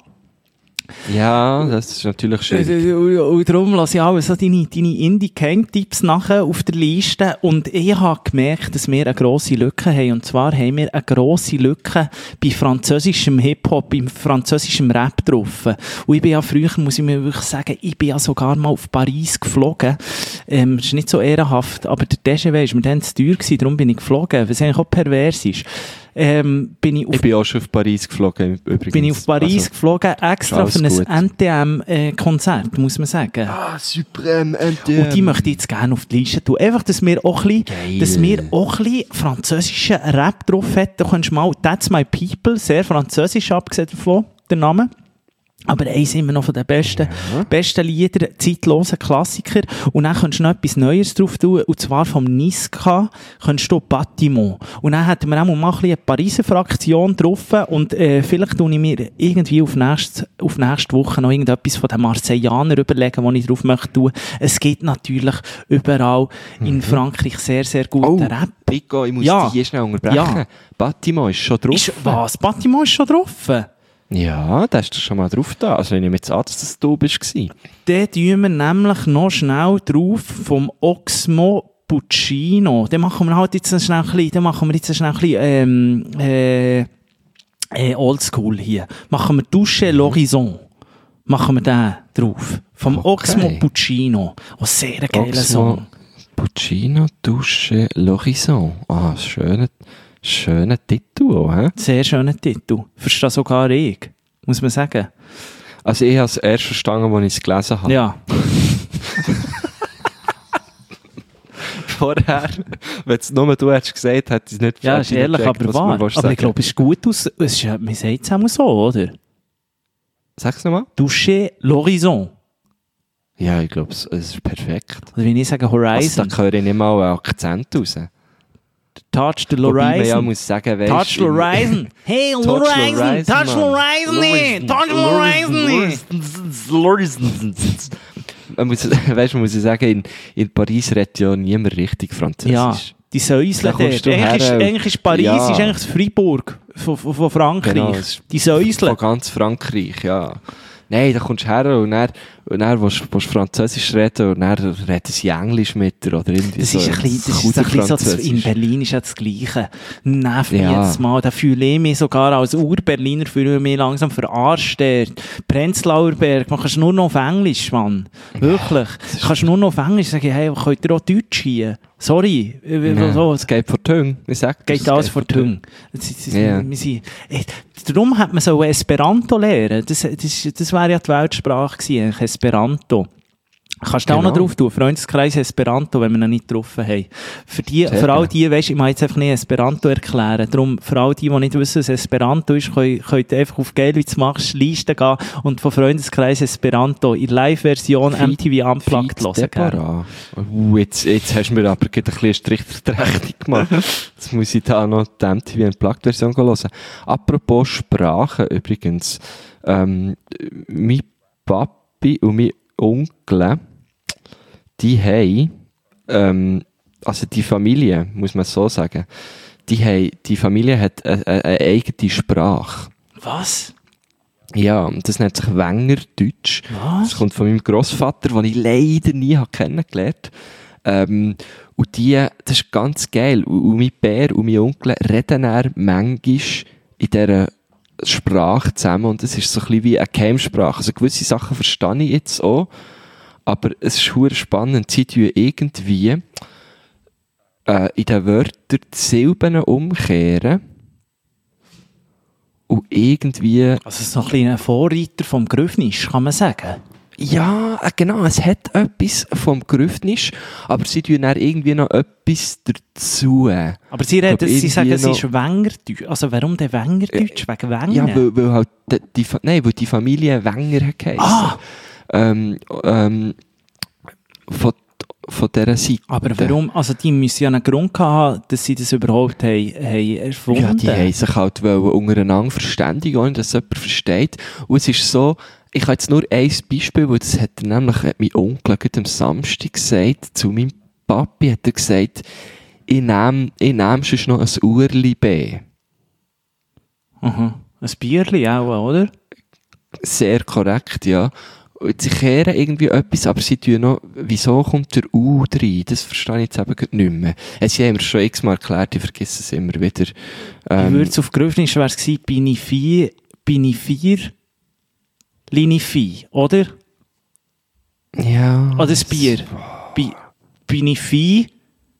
[SPEAKER 3] Ja, das ist natürlich schön.
[SPEAKER 2] Und darum lasse ich auch so deine Indie-King-Tipps nachher auf der Liste. Und ich habe gemerkt, dass wir eine grosse Lücke haben. Und zwar haben wir eine grosse Lücke bei französischem Hip-Hop, beim französischem Rap drauf. Und ich bin ja früher, muss ich mir wirklich sagen, ich bin ja sogar mal auf Paris geflogen. Das ist nicht so ehrenhaft, aber der DGW war mir dann zu teuer gewesen, darum bin ich geflogen, was eigentlich auch pervers ist.
[SPEAKER 3] Ich bin auch schon auf Paris geflogen, übrigens.
[SPEAKER 2] Bin ich auf Paris geflogen, extra für ein NTM-Konzert, muss man sagen.
[SPEAKER 3] Ah, Supreme NTM.
[SPEAKER 2] Und die möchte ich jetzt gerne auf die Liste tun. Einfach, dass wir auch ein bisschen französischen Rap drauf hätten. Da kannst du mal «That's My People», sehr französisch abgesehen davon, der Name. Aber eins immer noch von den besten Liedern, zeitlosen Klassiker. Und dann kannst du noch etwas Neues drauf tun, und zwar vom Niska, kannst du Bâtiment. Und dann hätten wir auch mal eine Pariser Fraktion drauf, und vielleicht tue ich mir irgendwie auf nächste Woche noch irgendetwas von den Marseillanern überlegen, was ich drauf möchte tun. Es gibt natürlich überall in Frankreich sehr, sehr guten Rap.
[SPEAKER 3] Pico, ich muss dich hier schnell unterbrechen. Ja. Bâtiment ist schon drauf.
[SPEAKER 2] Was? Bâtiment ist schon drauf?
[SPEAKER 3] Ja, da hast du schon mal drauf da. Also ich nehme jetzt an, dass das du bist.
[SPEAKER 2] Den tun wir nämlich noch schnell drauf vom Oxmo Puccino. Den machen wir halt jetzt schnell ein bisschen, Oldschool hier. Machen wir Touche l'Horizon. Machen wir den drauf. Vom Oxmo Puccino. Oh, sehr geiler Song.
[SPEAKER 3] Puccino, Touche l'Horizon. Ah, schöner Titel auch, hä?
[SPEAKER 2] Sehr schöner Titel. Verstehe sogar ich, muss man sagen.
[SPEAKER 3] Also ich habe es erst verstanden, als ich es gelesen habe.
[SPEAKER 2] Ja.
[SPEAKER 3] Vorher, wenn es nur du hättest gesagt, hätte ich es nicht
[SPEAKER 2] verstanden. Ja, ist ehrlich, aber wahr. Aber ich glaube, es ist gut aus. Man sagt es auch so, oder?
[SPEAKER 3] Sag's nochmal.
[SPEAKER 2] Toucher l'Horizon.
[SPEAKER 3] Ja, ich glaube, es ist perfekt.
[SPEAKER 2] Oder wie ich sage, Horizon.
[SPEAKER 3] Also, da höre ich nicht mal einen Akzent raus.
[SPEAKER 2] Touch the Horizon.
[SPEAKER 3] Ja muss sagen,
[SPEAKER 2] Touch the Horizon. Hey, Horizon. Touch the Horizon. Touch the Horizon.
[SPEAKER 3] Man muss sagen, in Paris redet ja niemand richtig Französisch.
[SPEAKER 2] Ja, die Säusle dort. Eigentlich ist Paris ist eigentlich das Freiburg von Frankreich.
[SPEAKER 3] Genau,
[SPEAKER 2] die Säusle.
[SPEAKER 3] Von ganz Frankreich, ja. Nein, da kommst du her und dann willst du Französisch reden und dann reden sie Englisch mit dir oder irgendwie
[SPEAKER 2] das
[SPEAKER 3] so.
[SPEAKER 2] Ist ein bisschen so, in Berlin ist ja das Gleiche. Nerv mich jetzt mal, da fühle ich mich sogar als Ur-Berliner mich langsam verarscht. Prenzlauer Berg, man kannst nur noch auf Englisch, Mann. Wirklich. Kannst nur noch auf Englisch sagen, hey, könnt ihr auch Deutsch hier? Sorry.
[SPEAKER 3] Es geht vor Tüng.
[SPEAKER 2] Geht alles vor Tüng. Darum hat man so Esperanto lernen. Das wäre ja die Weltsprache gewesen, Esperanto. Kannst du auch noch drauf tun? Freundeskreis Esperanto, wenn wir noch nicht getroffen haben. Für all die, weisst, ich mag jetzt einfach nicht Esperanto erklären. Darum, für all die nicht wissen, was Esperanto ist, könnt ihr einfach auf «Geil, wie du machst» Liste gehen und von Freundeskreis Esperanto in Live-Version MTV Unplugged hören.
[SPEAKER 3] Jetzt hast du mir aber ein bisschen Strich der Rechnung gemacht. Jetzt muss ich da noch die MTV Unplugged-Version hören. Apropos Sprache übrigens. Mein Papi und mein Onkel, die haben, also die Familie, muss man so sagen, die Familie hat eine eigene Sprache.
[SPEAKER 2] Was?
[SPEAKER 3] Ja, das nennt sich Wengerdeutsch.
[SPEAKER 2] Was?
[SPEAKER 3] Das kommt von meinem Grossvater, den ich leider nie kennengelernt habe. Und das ist ganz geil. Und mein Bär und mein Onkel reden dann manchmal in dieser Sprache zusammen und es ist so ein bisschen wie eine Geheimsprache. Also gewisse Sachen verstehe ich jetzt auch, aber es ist verdammt spannend. Sie tun irgendwie in den Wörtern die Silben umkehren und irgendwie...
[SPEAKER 2] Also es ist noch ein kleiner Vorreiter vom Grüffnisch, kann man sagen.
[SPEAKER 3] Ja, genau, es hat etwas vom Grüffnisch, aber sie tun dann irgendwie noch etwas dazu.
[SPEAKER 2] Aber sie sagen, es ist Wengerdeutsch. Also warum der Wengerdeutsch? Wegen Wenger?
[SPEAKER 3] Ja, weil halt weil die Familie Wenger geheißen. Von dieser Seite.
[SPEAKER 2] Aber warum? Also die müssen ja einen Grund haben, dass sie das überhaupt haben erfunden.
[SPEAKER 3] Ja, die haben sich halt untereinander verständigen, ohne dass jemand versteht. Und es ist so, ich habe jetzt nur ein Beispiel, weil das hat nämlich mein Onkel am Samstag gesagt, zu meinem Papi hat er gesagt, ich nehme sonst noch ein Uhrli B.
[SPEAKER 2] Aha. Ein Bierli auch, oder?
[SPEAKER 3] Sehr korrekt, ja. Und sie kehren irgendwie etwas, aber sie tun noch, wieso kommt der U rein? Das verstehe ich jetzt eben nicht mehr. Sie haben mir schon x-mal erklärt, ich vergesse es immer wieder.
[SPEAKER 2] Ich würde es auf Grüffnisch wäre es gewesen, bin ich vier Linifi, oder?
[SPEAKER 3] Ja.
[SPEAKER 2] Oder das Bier. Binifi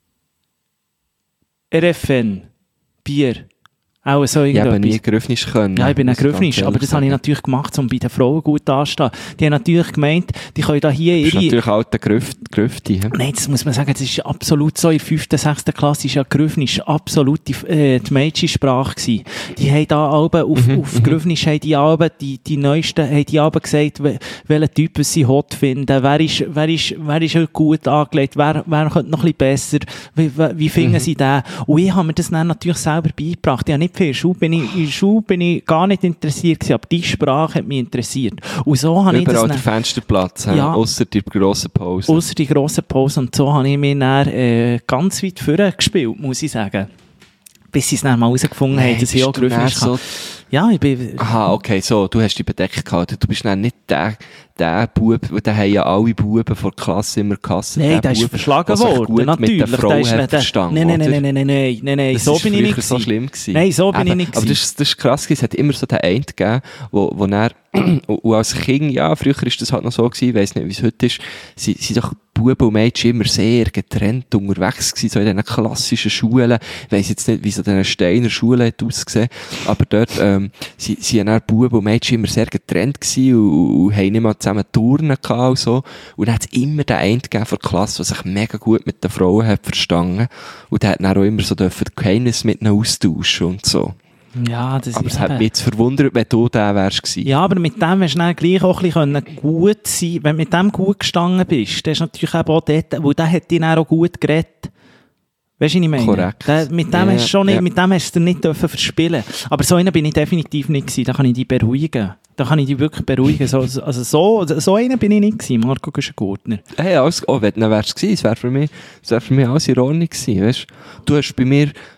[SPEAKER 2] RFN. Bier. Auch so
[SPEAKER 3] ich habe nie Grüffnisch können.
[SPEAKER 2] Ja, ich bin ein Grüffnisch, aber das habe ich natürlich gemacht, um bei den Frauen gut dazustehen. Die haben natürlich gemeint, die können da hier ihre...
[SPEAKER 3] Das ist natürlich alte Grüfte.
[SPEAKER 2] Nein, das muss man sagen, das ist absolut so, in der 5., 6. Klasse ist ja Grüffnisch absolut die Mädchensprache gewesen. Die haben da Alben, auf Grüffnisch haben die Alben, die Neuesten haben die Alben gesagt, welchen Typen sie hot finden, wer ist heute gut angelegt, wer könnte noch ein bisschen besser, wie finden sie den? Und ich habe mir das dann natürlich selber beigebracht. Ich habe nicht viel. In der Schule bin ich gar nicht interessiert gewesen, aber die Sprache hat mich interessiert. Und so habe
[SPEAKER 3] überall
[SPEAKER 2] ich das
[SPEAKER 3] der Fensterplatz,
[SPEAKER 2] ja,
[SPEAKER 3] ausser die grossen Pause.
[SPEAKER 2] Ausser die grossen Pause. Und so habe ich mich dann ganz weit vorne gespielt, muss ich sagen. Bis sie es dann mal herausgefunden haben, dass ich auch Grüffnisch kann. Ja, ich bin...
[SPEAKER 3] Aha, okay, so, du hast dich bedeckt gehalten. Du bist dann nicht der Bub, den haben ja alle Buben vor der Klasse immer gehasst.
[SPEAKER 2] Nein, der ist verschlagen worden, natürlich.
[SPEAKER 3] Mit der Frau hat verstanden,
[SPEAKER 2] Nein, so bin ich nicht.
[SPEAKER 3] Das war so schlimm gewesen.
[SPEAKER 2] Nein, so bin ich nicht.
[SPEAKER 3] Aber das ist krass gewesen. Es hat immer so den einen gegeben, wo er, und als Kind, ja, früher ist das halt noch so gewesen, ich weiss nicht, wie es heute ist, sind doch Buben und Mädchen immer sehr getrennt unterwegs gewesen, so in diesen klassischen Schulen. Ich weiss jetzt nicht, wie so eine Steiner Schule hat ausgesehen, aber dort, sie haben dann Buben und Mädchen immer sehr getrennt gewesen und haben nicht mal zusammen Turnen gehabt und so. Und dann hat es immer den einen gegeben von der Klasse, der sich mega gut mit den Frauen hat verstanden. Und der hat dann auch immer so Geheimnisse mit ihnen austauschen und so.
[SPEAKER 2] Ja, das
[SPEAKER 3] aber es hat mich jetzt verwundert, wenn du der wärst gewesen.
[SPEAKER 2] Ja, aber mit dem hast du dann gleich auch ein bisschen gut sein. Wenn du mit dem gut gestanden bist, dann ist natürlich auch dort, weil der hat dich dann auch gut geredet. Weißt du, was ich meine?
[SPEAKER 3] Korrekt.
[SPEAKER 2] Mit dem hast du schon nicht, mit dem hast du nicht verspielen. Aber so einer bin ich definitiv nicht gewesen. Da kann ich dich beruhigen. Da kann ich dich wirklich beruhigen. So einer bin ich nicht gewesen, Marco Güschen-Gurtner.
[SPEAKER 3] Hey, alles, wenn du wärst gewesen, es wäre für mich alles in Ordnung gewesen, weißt? Du hast bei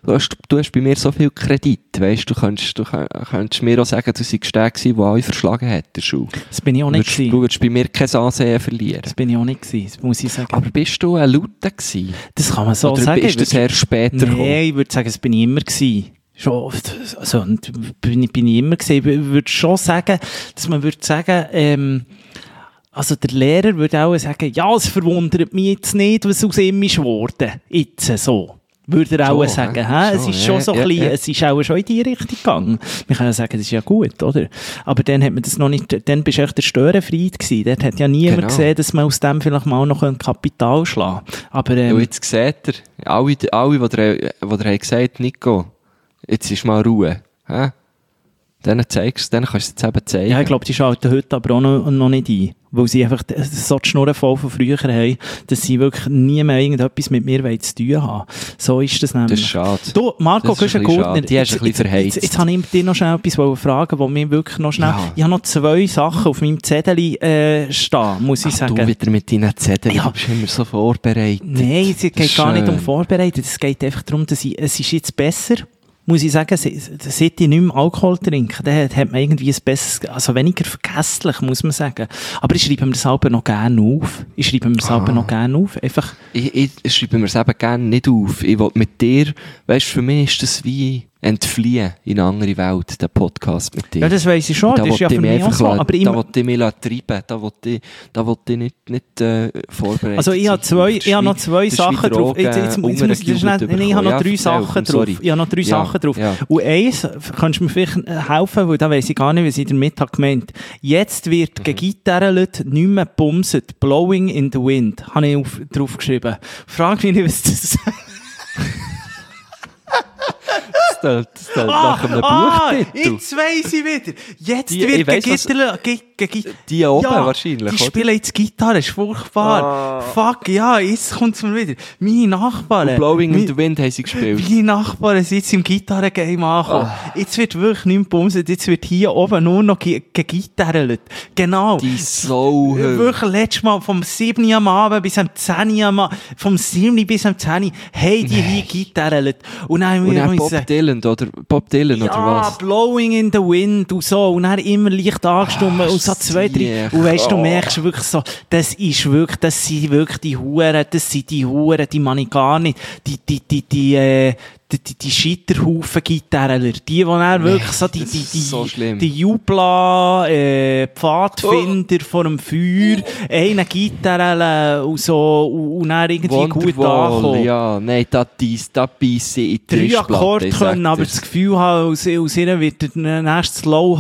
[SPEAKER 3] mir so viel Kredit, weißt? Du könntest mir auch sagen, du seist der gewesen, der alle verschlagen hat, der Schule.
[SPEAKER 2] Das bin ich auch nicht gewesen.
[SPEAKER 3] Du würdest bei mir kein Ansehen verlieren.
[SPEAKER 2] Das bin ich auch nicht gewesen, das muss ich sagen.
[SPEAKER 3] Aber bist du ein Lauter gewesen?
[SPEAKER 2] Das kann man so
[SPEAKER 3] Oder
[SPEAKER 2] sagen.
[SPEAKER 3] ist das erst später gekommen?
[SPEAKER 2] Nein, ich würde sagen, das bin ich immer gewesen. Schon, also, bin ich immer gewesen. Ich würde schon sagen, dass man würde sagen, also der Lehrer würde auch sagen, ja, es verwundert mich jetzt nicht, was aus ihm ist geworden. Jetzt so. Würde er auch sagen. Es ist schon so ein bisschen, es ist auch schon in die Richtung gegangen. Wir können ja sagen, das ist ja gut, oder? Aber dann hat man das noch nicht, dann bist du echt der Störenfried gewesen. Dort hat ja niemand gesehen, dass man aus dem vielleicht mal noch ein Kapital schlagen kann. Aber,
[SPEAKER 3] und jetzt seht ihr, alle, die dir gesagt haben, Nico, jetzt ist mal Ruhe. Denen kannst du es jetzt eben zeigen.
[SPEAKER 2] Ja, ich glaube, die schalten heute aber auch noch nicht ein. Weil sie einfach so die Schnurren voll von früher haben, dass sie wirklich nie mehr irgendetwas mit mir zu tun haben. So ist das nämlich.
[SPEAKER 3] Das ist schade.
[SPEAKER 2] Du, Marco Güschen-Gurtner,
[SPEAKER 3] die hast du ein bisschen verheizt.
[SPEAKER 2] Jetzt habe ich dir noch schnell etwas fragen, wo mir wirklich noch schnell... Ja. Ich habe noch 2 Sachen auf meinem Zettel stehen, muss ich sagen.
[SPEAKER 3] Du wieder mit deinen Zetteln,
[SPEAKER 2] ja.
[SPEAKER 3] Du bist immer so vorbereitet.
[SPEAKER 2] Nein, es geht gar nicht um vorbereitet. Es geht einfach darum, dass es ist jetzt besser. Muss ich sagen, seit ich nicht mehr Alkohol trinke, dann hat man irgendwie ein besseres, also weniger vergesslich, muss man sagen. Aber ich schreibe mir das selber noch gerne auf. Einfach.
[SPEAKER 3] Ich schreibe mir das eben gerne nicht auf. Ich will mit dir, weißt du, für mich ist das wie entfliehen in eine andere Welt, der Podcast mit dir.
[SPEAKER 2] Ja, das weiss ich schon, das ist ja für mich auch so. Aber
[SPEAKER 3] da will ich mich treiben, da will ich nicht vorbereiten.
[SPEAKER 2] Also ich habe noch 2 Sachen drauf. Ich habe noch 3 Sachen drauf.
[SPEAKER 3] Ja.
[SPEAKER 2] Und eins, kannst du mir vielleicht helfen, weil da weiss ich gar nicht, was ich damit habe gemeint. Jetzt wird gegitarrelt, nicht mehr bumset. Blowing in the Wind. Habe ich drauf geschrieben. Frag mich nicht, was das ist.
[SPEAKER 3] Das nach einem Buchtitel.
[SPEAKER 2] Jetzt weiss ich wieder. Jetzt wird gegitarrelt.
[SPEAKER 3] Die oben wahrscheinlich,
[SPEAKER 2] die spielen jetzt Gitarre, ist furchtbar. Fuck, ja, jetzt kommt es mir wieder. Meine Nachbarn.
[SPEAKER 3] Und Blowing in the Wind haben sie gespielt.
[SPEAKER 2] Meine Nachbarn sind jetzt im Gitarrengame angekommen. Jetzt wird wirklich nicht mehr bumsen, jetzt wird hier oben nur noch gegitarrelt. Genau.
[SPEAKER 3] Die Sau.
[SPEAKER 2] Wirklich letztes Mal vom 7 Uhr am Abend bis am 10 Uhr am Abend, vom 7 bis am 10 Uhr, haben die hier gitarrelt. Und dann
[SPEAKER 3] Bob Dylan oder was?
[SPEAKER 2] Ja, Blowing in the Wind und so. Und dann immer leicht angestimmt und so 2, 3. Und weißt du, merkst wirklich so, das sind wirklich die Huren, die man ich gar nicht, die Scheiterhaufen-Gitarreler, die dann wirklich so die Jubla, Pfadfinder vor dem Feuer, eine Gitarre und so, und dann irgendwie
[SPEAKER 3] Wonderwall,
[SPEAKER 2] gut ankommen.
[SPEAKER 3] Ja, nein, da beisse in die
[SPEAKER 2] 3 Akkorde können, aber das Gefühl haben, aus ihnen wird der nächste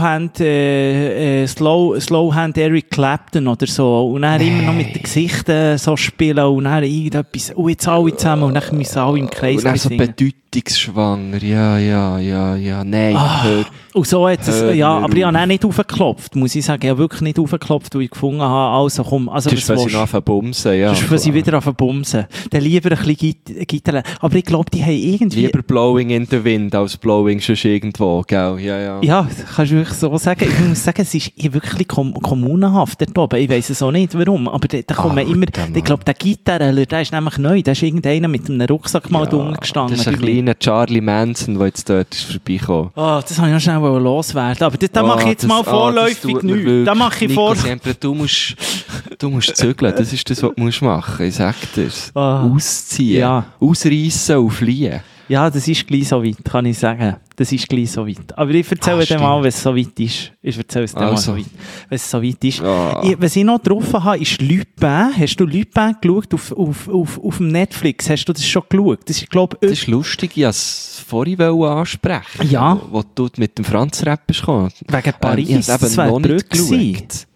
[SPEAKER 2] Slowhand Eric Clapton oder so, und dann immer noch mit den Gesichtern so spielen, und dann irgendetwas, und jetzt alle zusammen, und dann müssen alle im Kreis
[SPEAKER 3] und dann so
[SPEAKER 2] singen.
[SPEAKER 3] Bedeutungsschwanger, ja, nein, hör.
[SPEAKER 2] Und so hat es, aber ich habe auch nicht aufgeklopft, muss ich sagen. Ich habe wirklich nicht aufgeklopft, weil ich gefunden habe, also komm, also
[SPEAKER 3] das ist, wenn sie noch bumsen, ja.
[SPEAKER 2] Das ist, wenn sie wieder bumsen. Dann lieber ein bisschen Gitarre. Aber ich glaube, die haben irgendwie...
[SPEAKER 3] Lieber Blowing in the Wind als Blowing schon irgendwo, gell? Ja.
[SPEAKER 2] Ja, kannst du wirklich so sagen. Ich muss sagen, es ist wirklich kommunenhaft dort oben. Ich weiss es auch nicht, warum. Aber da kommen immer... Ich glaube, der Gitarre, der ist nämlich neu. Da ist irgendeiner mit einem Rucksack mal drunter gestanden.
[SPEAKER 3] Das ist ein kleiner Charlie Manson, der jetzt dort ist vorbeigekommen.
[SPEAKER 2] Das habe ich noch schnell loswerden. Aber da mache ich jetzt mal vorläufig nichts. Da mache ich
[SPEAKER 3] du musst zügeln. Das ist das, was du machen musst. Ich sag dir's. Ausziehen. Ausreissen und fliehen.
[SPEAKER 2] Ja, das ist gleich so weit, kann ich sagen. Das ist gleich so weit. Aber ich erzähle dir mal, wenn es so weit ist. Ich erzähle es dir mal so weit, wenn es so weit ist. Was ich noch drauf habe, ist Lupin. Hast du Lupin geschaut auf dem Netflix? Hast du das schon geschaut? Das ist
[SPEAKER 3] lustig, ich wollte es vorhin ansprechen.
[SPEAKER 2] Ja.
[SPEAKER 3] Wo du mit dem Franz Rapp bist gekommen.
[SPEAKER 2] Wegen Paris,
[SPEAKER 3] das wäre noch nicht geschaut.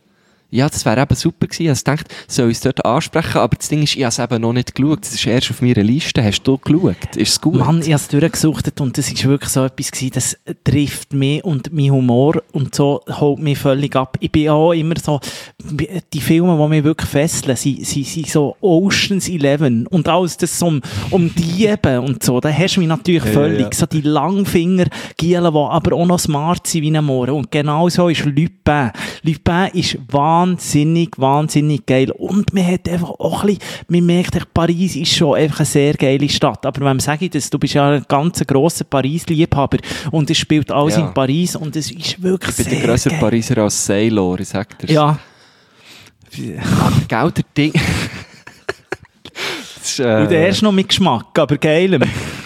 [SPEAKER 3] Ja, das wäre eben super gewesen. Also ich dachte, soll ich es dort ansprechen, aber das Ding ist, ich habe es eben noch nicht geschaut. Das ist erst auf meiner Liste. Hast du geschaut? Ist es gut?
[SPEAKER 2] Mann, ich habe es durchgesucht und das ist wirklich so etwas gewesen, das trifft mich und mein Humor und so holt mich völlig ab. Ich bin ja auch immer so, die Filme, die mich wirklich fesseln, sind so Ocean's 11 und alles das so um Diebe und so. Da hast du mich natürlich völlig, so die Langfinger-Gielen, die aber auch noch smart sind wie ein Mohren. Und genau so ist Lupin. Lupin ist wahnsinnig geil. Und man hat einfach auch ein bisschen, man merkt echt, Paris ist schon einfach eine sehr geile Stadt. Aber wem sage ich das? Du bist ja ein ganz grosser Paris-Liebhaber und es spielt alles in Paris und es ist wirklich sehr geil.
[SPEAKER 3] Ich bin der grösser Pariser als Sailor, ich sag dir's.
[SPEAKER 2] Ja.
[SPEAKER 3] Aber gell, der Ding...
[SPEAKER 2] Und der ist noch mit Geschmack, aber geil.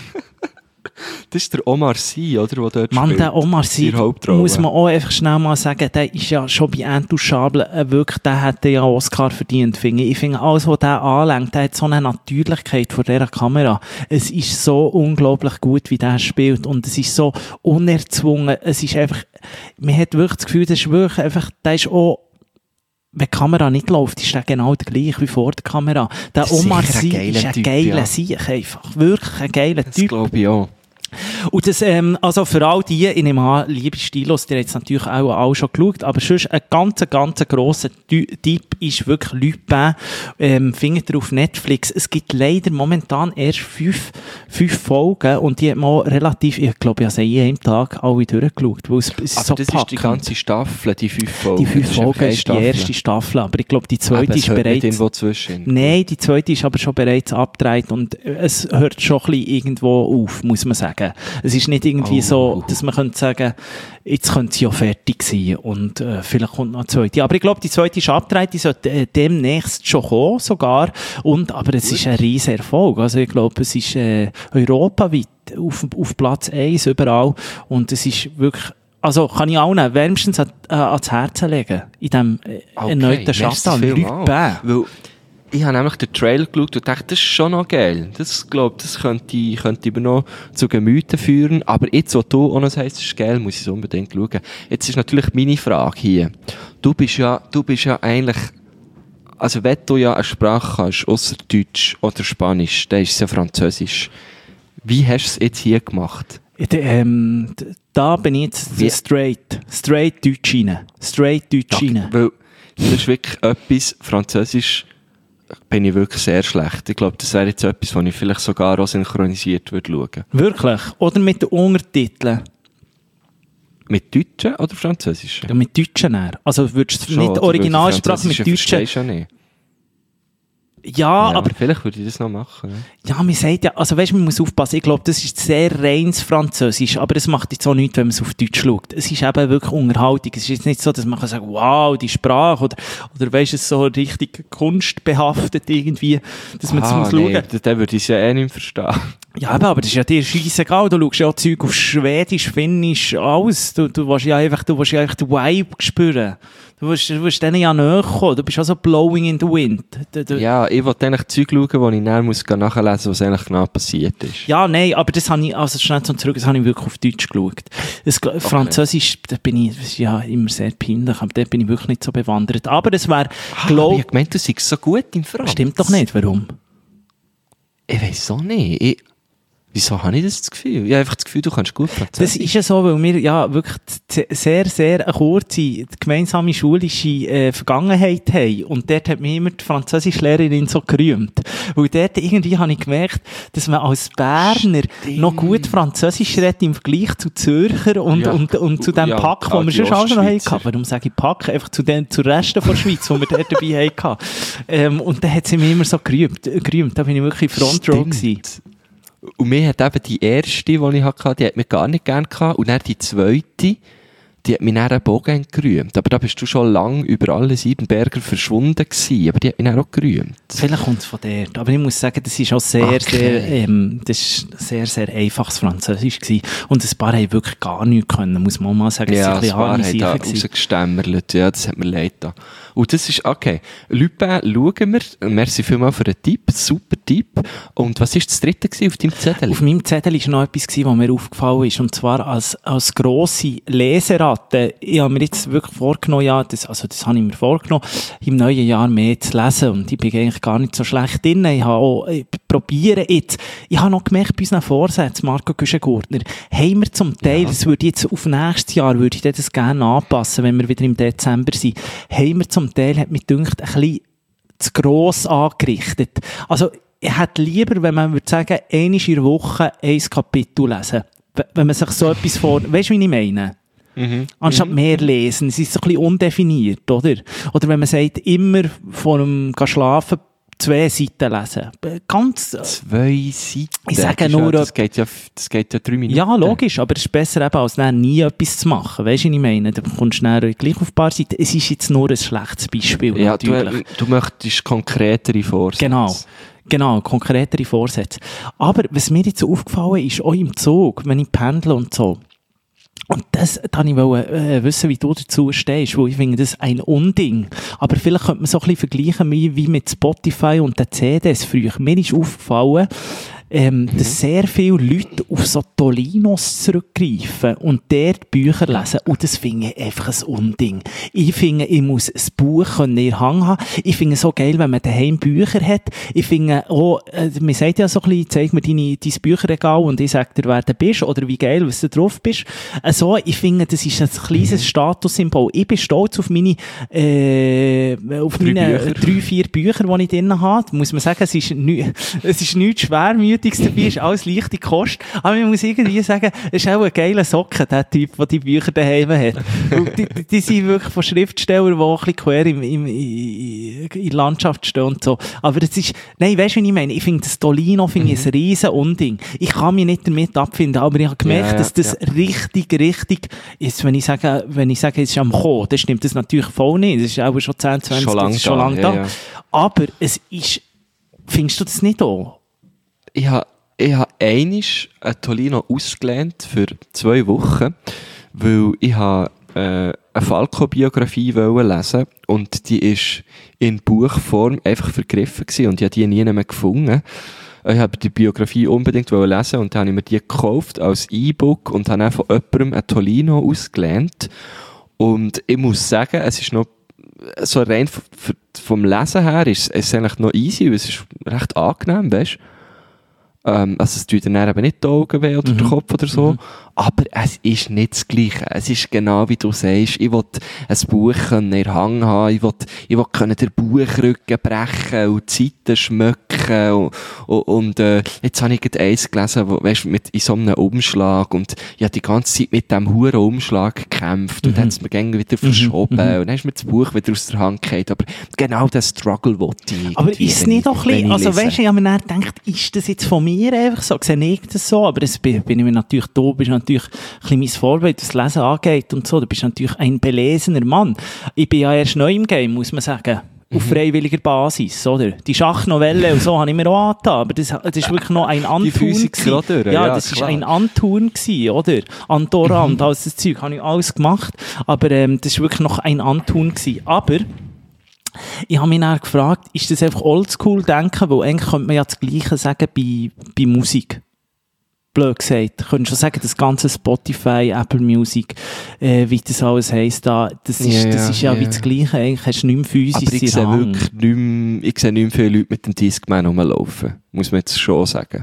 [SPEAKER 3] Das ist der Omar Sy, oder? Der dort
[SPEAKER 2] Mann,
[SPEAKER 3] spielt.
[SPEAKER 2] der Omar Sy, muss man auch einfach schnell mal sagen, der ist ja schon bei Intouchable, wirklich, der hätte ja Oscar verdient, finde ich. Ich finde, alles, was der anlenkt, der hat so eine Natürlichkeit vor dieser Kamera. Es ist so unglaublich gut, wie der spielt und es ist so unerzwungen. Es ist einfach, man hat wirklich das Gefühl, das ist wirklich einfach, der ist auch, wenn die Kamera nicht läuft, ist der genau der gleiche wie vor der Kamera. Der Omar Sy ist ein geiler Sieg, einfach. Wirklich ein geiler Typ.
[SPEAKER 3] Das glaube ich auch.
[SPEAKER 2] Und das, also für all die, ich nehme an, liebe Stilos, die haben jetzt natürlich auch schon geschaut, aber sonst ein ganz grosser Tipp ist wirklich Lupin, findet ihr auf Netflix. Es gibt leider momentan erst 5 Folgen und die hat man relativ, ich glaube, ich habe sie an einem Tag alle durchgeschaut, weil es
[SPEAKER 3] aber
[SPEAKER 2] so
[SPEAKER 3] das
[SPEAKER 2] packend.
[SPEAKER 3] Ist die ganze Staffel, die 5 Folgen.
[SPEAKER 2] Die 5 Folgen ist die erste Staffel, aber ich glaube, die zweite ist bereits...
[SPEAKER 3] irgendwo zwischen.
[SPEAKER 2] Nein, die zweite ist aber schon bereits abgedreht und es hört schon ein bisschen irgendwo auf, muss man sagen. Es ist nicht irgendwie so, dass man könnte sagen, jetzt könnte sie ja fertig sein und vielleicht kommt noch eine zweite. Aber ich glaube, die zweite ist abgedreht, die sollte demnächst schon kommen sogar. Aber es ist ein riesen Erfolg. Also ich glaube, es ist europaweit auf Platz 1 überall und es ist wirklich... Also kann ich allen wärmstens ans Herz legen, in diesem erneuten Shutdown.
[SPEAKER 3] Lupin. Ich habe nämlich den Trailer geschaut und dachte, das ist schon noch geil. Das könnte ich mir noch zu Gemüte führen. Aber jetzt, wo du auch noch sagst, es ist geil, muss ich es unbedingt schauen. Jetzt ist natürlich meine Frage hier. Du bist ja eigentlich, also wenn du ja eine Sprache hast, ausser Deutsch oder Spanisch, dann ist es ja Französisch. Wie hast du es jetzt hier gemacht?
[SPEAKER 2] Da bin ich jetzt straight Deutsch rein.
[SPEAKER 3] Weil das ist wirklich etwas, Französisch bin ich wirklich sehr schlecht. Ich glaube, das wäre jetzt etwas, was ich vielleicht sogar auch synchronisiert würde schauen.
[SPEAKER 2] Wirklich? Oder mit den Untertiteln?
[SPEAKER 3] Mit Deutschen oder Französischen?
[SPEAKER 2] Ja, mit Deutschen eher. Also würdest du nicht Originalsprache mit Deutschen...
[SPEAKER 3] Verstehst du ja nicht.
[SPEAKER 2] Ja, aber...
[SPEAKER 3] Vielleicht würde ich das noch machen.
[SPEAKER 2] Ja, man sagt ja... Also weißt du, man muss aufpassen. Ich glaube, das ist sehr reines Französisch, aber es macht jetzt auch nichts, wenn man es auf Deutsch schaut. Es ist eben wirklich Unterhaltung. Es ist jetzt nicht so, dass man kann sagen, wow, die Sprache, oder weißt du, es so richtig kunstbehaftet irgendwie, dass man es muss schauen.
[SPEAKER 3] Dann würde ich es ja eh nicht verstehen.
[SPEAKER 2] Ja, aber das ist ja dir scheissegal. Du schaust ja Zeug auf Schwedisch, Finnisch, alles. Du willst ja einfach den Vibe spüren. Du willst denen ja näher kommen. Du bist also blowing in the wind.
[SPEAKER 3] Ja, ich wollte eigentlich Zeug schauen, wo ich dann nachlesen muss, was eigentlich genau passiert ist.
[SPEAKER 2] Ja, nein, aber das habe ich, also schnell zurück, das habe ich wirklich auf Deutsch geschaut. Französisch, da bin ich ja immer sehr peinlich, aber da bin ich wirklich nicht so bewandert. Aber es wäre,
[SPEAKER 3] glaube ich... gemeint, du seist so gut im Franz.
[SPEAKER 2] Stimmt doch nicht, warum?
[SPEAKER 3] Ich weiss auch nicht. Wieso habe ich das Gefühl? Ich habe einfach das Gefühl, du kannst gut Französisch.
[SPEAKER 2] Das ist ja so, weil wir ja wirklich sehr eine kurze gemeinsame schulische Vergangenheit haben. Und dort hat mich immer die Französischlehrerin so gerühmt. Weil dort irgendwie habe ich gemerkt, dass man als Berner noch gut Französisch redet im Vergleich zu Zürcher und zu dem Pack, den wir schon auch noch hatten. Warum sage ich Pack? Einfach zu Resten von der Schweiz, die wir dort dabei hatten. Und dann hat sie mich immer so gerühmt. Da bin ich wirklich Front Row gewesen.
[SPEAKER 3] Und mir hat eben die erste, die ich hatte, die hat mich gar nicht gern gehabt. Und dann die zweite, die hat mich dann eben auch gern gerühmt. Aber da bist du schon lange über alle Siebenberger verschwunden gewesen. Aber die hat mich dann auch gerümt.
[SPEAKER 2] Vielleicht kommt es von dort. Aber ich muss sagen, das ist auch sehr einfaches Französisch gewesen. Und ein paar haben wirklich gar nichts können, muss man mal sagen.
[SPEAKER 3] Ja, ein paar haben da rausgestemmerlet. Ja, das hat mir leid da. Und das ist, okay. Lupin schauen wir. Merci vielmals für den Tipp. Super Tipp. Und was war das dritte auf deinem Zettel?
[SPEAKER 2] Auf meinem Zettel war noch etwas, was mir aufgefallen ist. Und zwar als grosse Leserin raten. Ich habe mir jetzt wirklich vorgenommen, das habe ich mir vorgenommen, im neuen Jahr mehr zu lesen. Und ich bin eigentlich gar nicht so schlecht drin. Ich probiere jetzt. Ich habe noch gemerkt, bei unseren Vorsätzen, Marco Güschen-Gurtner, haben wir zum Teil, das würde jetzt auf nächstes Jahr, würde ich das gerne anpassen, wenn wir wieder im Dezember sind, haben wir zum Teil, hat mich gedacht, ein bisschen zu gross angerichtet. Also, ich hätte lieber, wenn man würde sagen, einmal in der Woche ein Kapitel lesen. Wenn man sich so etwas weißt du, wie ich meine? Anstatt mehr lesen. Es ist so ein bisschen undefiniert, oder? Oder wenn man sagt, immer vor dem Schlafen 2 Seiten lesen. Ganz...
[SPEAKER 3] 2 Seiten?
[SPEAKER 2] Ich sage nur...
[SPEAKER 3] Das geht ja 3 Minuten.
[SPEAKER 2] Ja, logisch, aber es ist besser eben, als dann nie etwas zu machen. Weißt du, was ich meine? Da kommst du dann gleich auf ein paar Seiten. Es ist jetzt nur ein schlechtes Beispiel,
[SPEAKER 3] ja,
[SPEAKER 2] natürlich.
[SPEAKER 3] Du möchtest konkretere Vorsätze.
[SPEAKER 2] Genau, konkretere Vorsätze. Aber was mir jetzt aufgefallen ist, auch im Zug, wenn ich pendle und so, und das wollte ich wissen, wie du dazu stehst, weil ich finde, das ist ein Unding. Aber vielleicht könnte man so ein bisschen vergleichen wie mit Spotify und den CDs früher. Mir ist aufgefallen, dass sehr viele Leute auf so Tolinos zurückgreifen und dort Bücher lesen. Und das finde ich einfach ein Unding. Ich finde, ich muss ein Buch in der Hand haben. Ich finde es so geil, wenn man daheim Bücher hat. Ich finde auch, man sagt ja so ein bisschen, zeig mir dein Bücherregal und ich sage dir, wer du bist oder wie geil, was du drauf bist. Also, ich finde, das ist ein kleines Statussymbol. Ich bin stolz auf meine 3-4 Bücher, die ich drin habe. Muss man sagen, es ist nichts schwermütig dabei, ist alles leichte Kost. Aber ich muss irgendwie sagen, es ist auch ein geiler Socken, der Typ, der die Bücher daheim hat. Die sind wirklich von Schriftstellern, die auch ein bisschen quer in der Landschaft stehen und so. Aber das ist, nein, weißt du, was ich meine? Ich finde das Tolino ein riesen Unding. Ich kann mich nicht damit abfinden, aber ich habe gemerkt, dass das richtig ist, wenn ich sage, es ist am Kommen, dann stimmt das natürlich voll nicht. Das ist auch schon 10, 20, schon lange da. Ja. Aber es ist, findest du das nicht auch?
[SPEAKER 3] Ich habe einmal ein Tolino ausgelernt für 2 Wochen, weil ich eine Falco-Biografie lesen und die ist in Buchform einfach vergriffen gewesen und ich habe die nie mehr gefunden. Ich habe die Biografie unbedingt lesen und dann habe ich mir die gekauft als E-Book und habe dann von jemandem ein Tolino ausgelernt. Und ich muss sagen, es ist noch so rein vom Lesen her ist es eigentlich noch easy, weil es ist recht angenehm, weißt du? Also es tut dann eben nicht die Augen weh oder der Kopf oder so, aber es ist nicht das Gleiche. Es ist genau wie du sagst, ich will ein Buch in der Hand haben, ich will den Buchrücken brechen und die Seiten schmücken und jetzt habe ich gerade eins gelesen, weißt, in so einem Umschlag und ich habe die ganze Zeit mit diesem huren Umschlag gekämpft und dann hat es mir gängig wieder verschoben und dann ist mir das Buch wieder aus der Hand gefallen, aber genau den Struggle wollte ich.
[SPEAKER 2] Aber ist es nicht auch ein bisschen, also weißt du, ich habe mir dann gedacht, ist das jetzt von mir einfach so, sehe ich das so, aber das bin ich mir natürlich, du bist natürlich ein bisschen mein Vorbild, was das Lesen angeht und so, du bist natürlich ein belesener Mann. Ich bin ja erst neu im Game, muss man sagen. Auf freiwilliger Basis, oder? Die Schachnovelle und so habe ich mir auch angetan, aber das ist wirklich noch ein Antun gewesen. Ja, das ist ein Antun gewesen, oder? Andorra und alles das Zeug habe ich alles gemacht, aber das ist wirklich noch ein Antun gewesen. Aber ich habe mich dann gefragt, ist das einfach Oldschool-Denken, weil eigentlich könnte man ja das Gleiche sagen bei Musik. Blöd gesagt. Könntest du sagen, das ganze Spotify, Apple Music, wie das alles heisst, das ist ja wie das Gleiche. Eigentlich hast du nicht mehr physisch.
[SPEAKER 3] Aber ich sehe wirklich nicht mehr viele Leute mit dem Discman rumlaufen. Muss man jetzt schon sagen.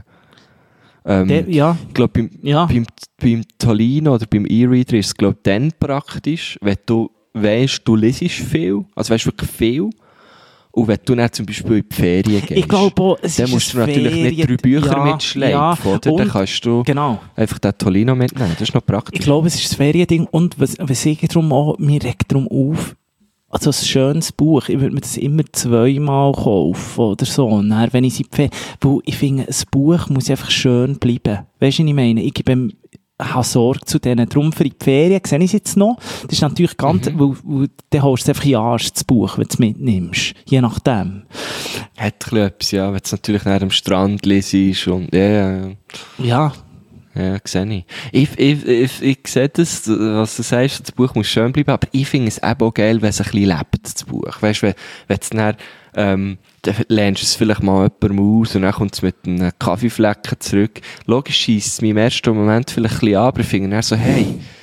[SPEAKER 3] Ich glaube, beim Tolino oder beim E-Reader ist es, glaube ich, dann praktisch, wenn du weisst, du lesest viel, also weisst wirklich viel. Und wenn du dann zum Beispiel in die Ferien gehst,
[SPEAKER 2] ich glaube,
[SPEAKER 3] dann musst du natürlich nicht 3 Bücher mitschleifen, oder? Dann kannst du einfach den Tolino mitnehmen. Das ist noch praktisch.
[SPEAKER 2] Ich glaube, es ist das Feriending. Und was ich darum auch, mir regt darum auf, also ein schönes Buch, ich würde mir das immer 2-mal kaufen oder so. Und dann, wenn ich weil ich finde, ein Buch muss einfach schön bleiben. Weisst du, was ich meine? Ich habe Sorge zu denen. Darum für die Ferien, sehe ich es jetzt noch. Das ist natürlich ganz, weil dann holst du es einfach in den Arsch, das Buch, wenn du es mitnimmst. Je nachdem.
[SPEAKER 3] Hat ein bisschen etwas, ja, wenn du es natürlich nach am Strand lesest und, ja.
[SPEAKER 2] Ja,
[SPEAKER 3] sehe ich. Ich sehe das, was du sagst, das Buch muss schön bleiben, aber ich finde es eben auch geil, wenn es ein bisschen lebt, das Buch. Weißt du, wenn es dann lernst du es vielleicht mal jemandem aus und dann kommt es mit einem Kaffeeflecken zurück. Logisch scheisst es mir im ersten Moment vielleicht ein bisschen an, aber ich finde dann so, hey,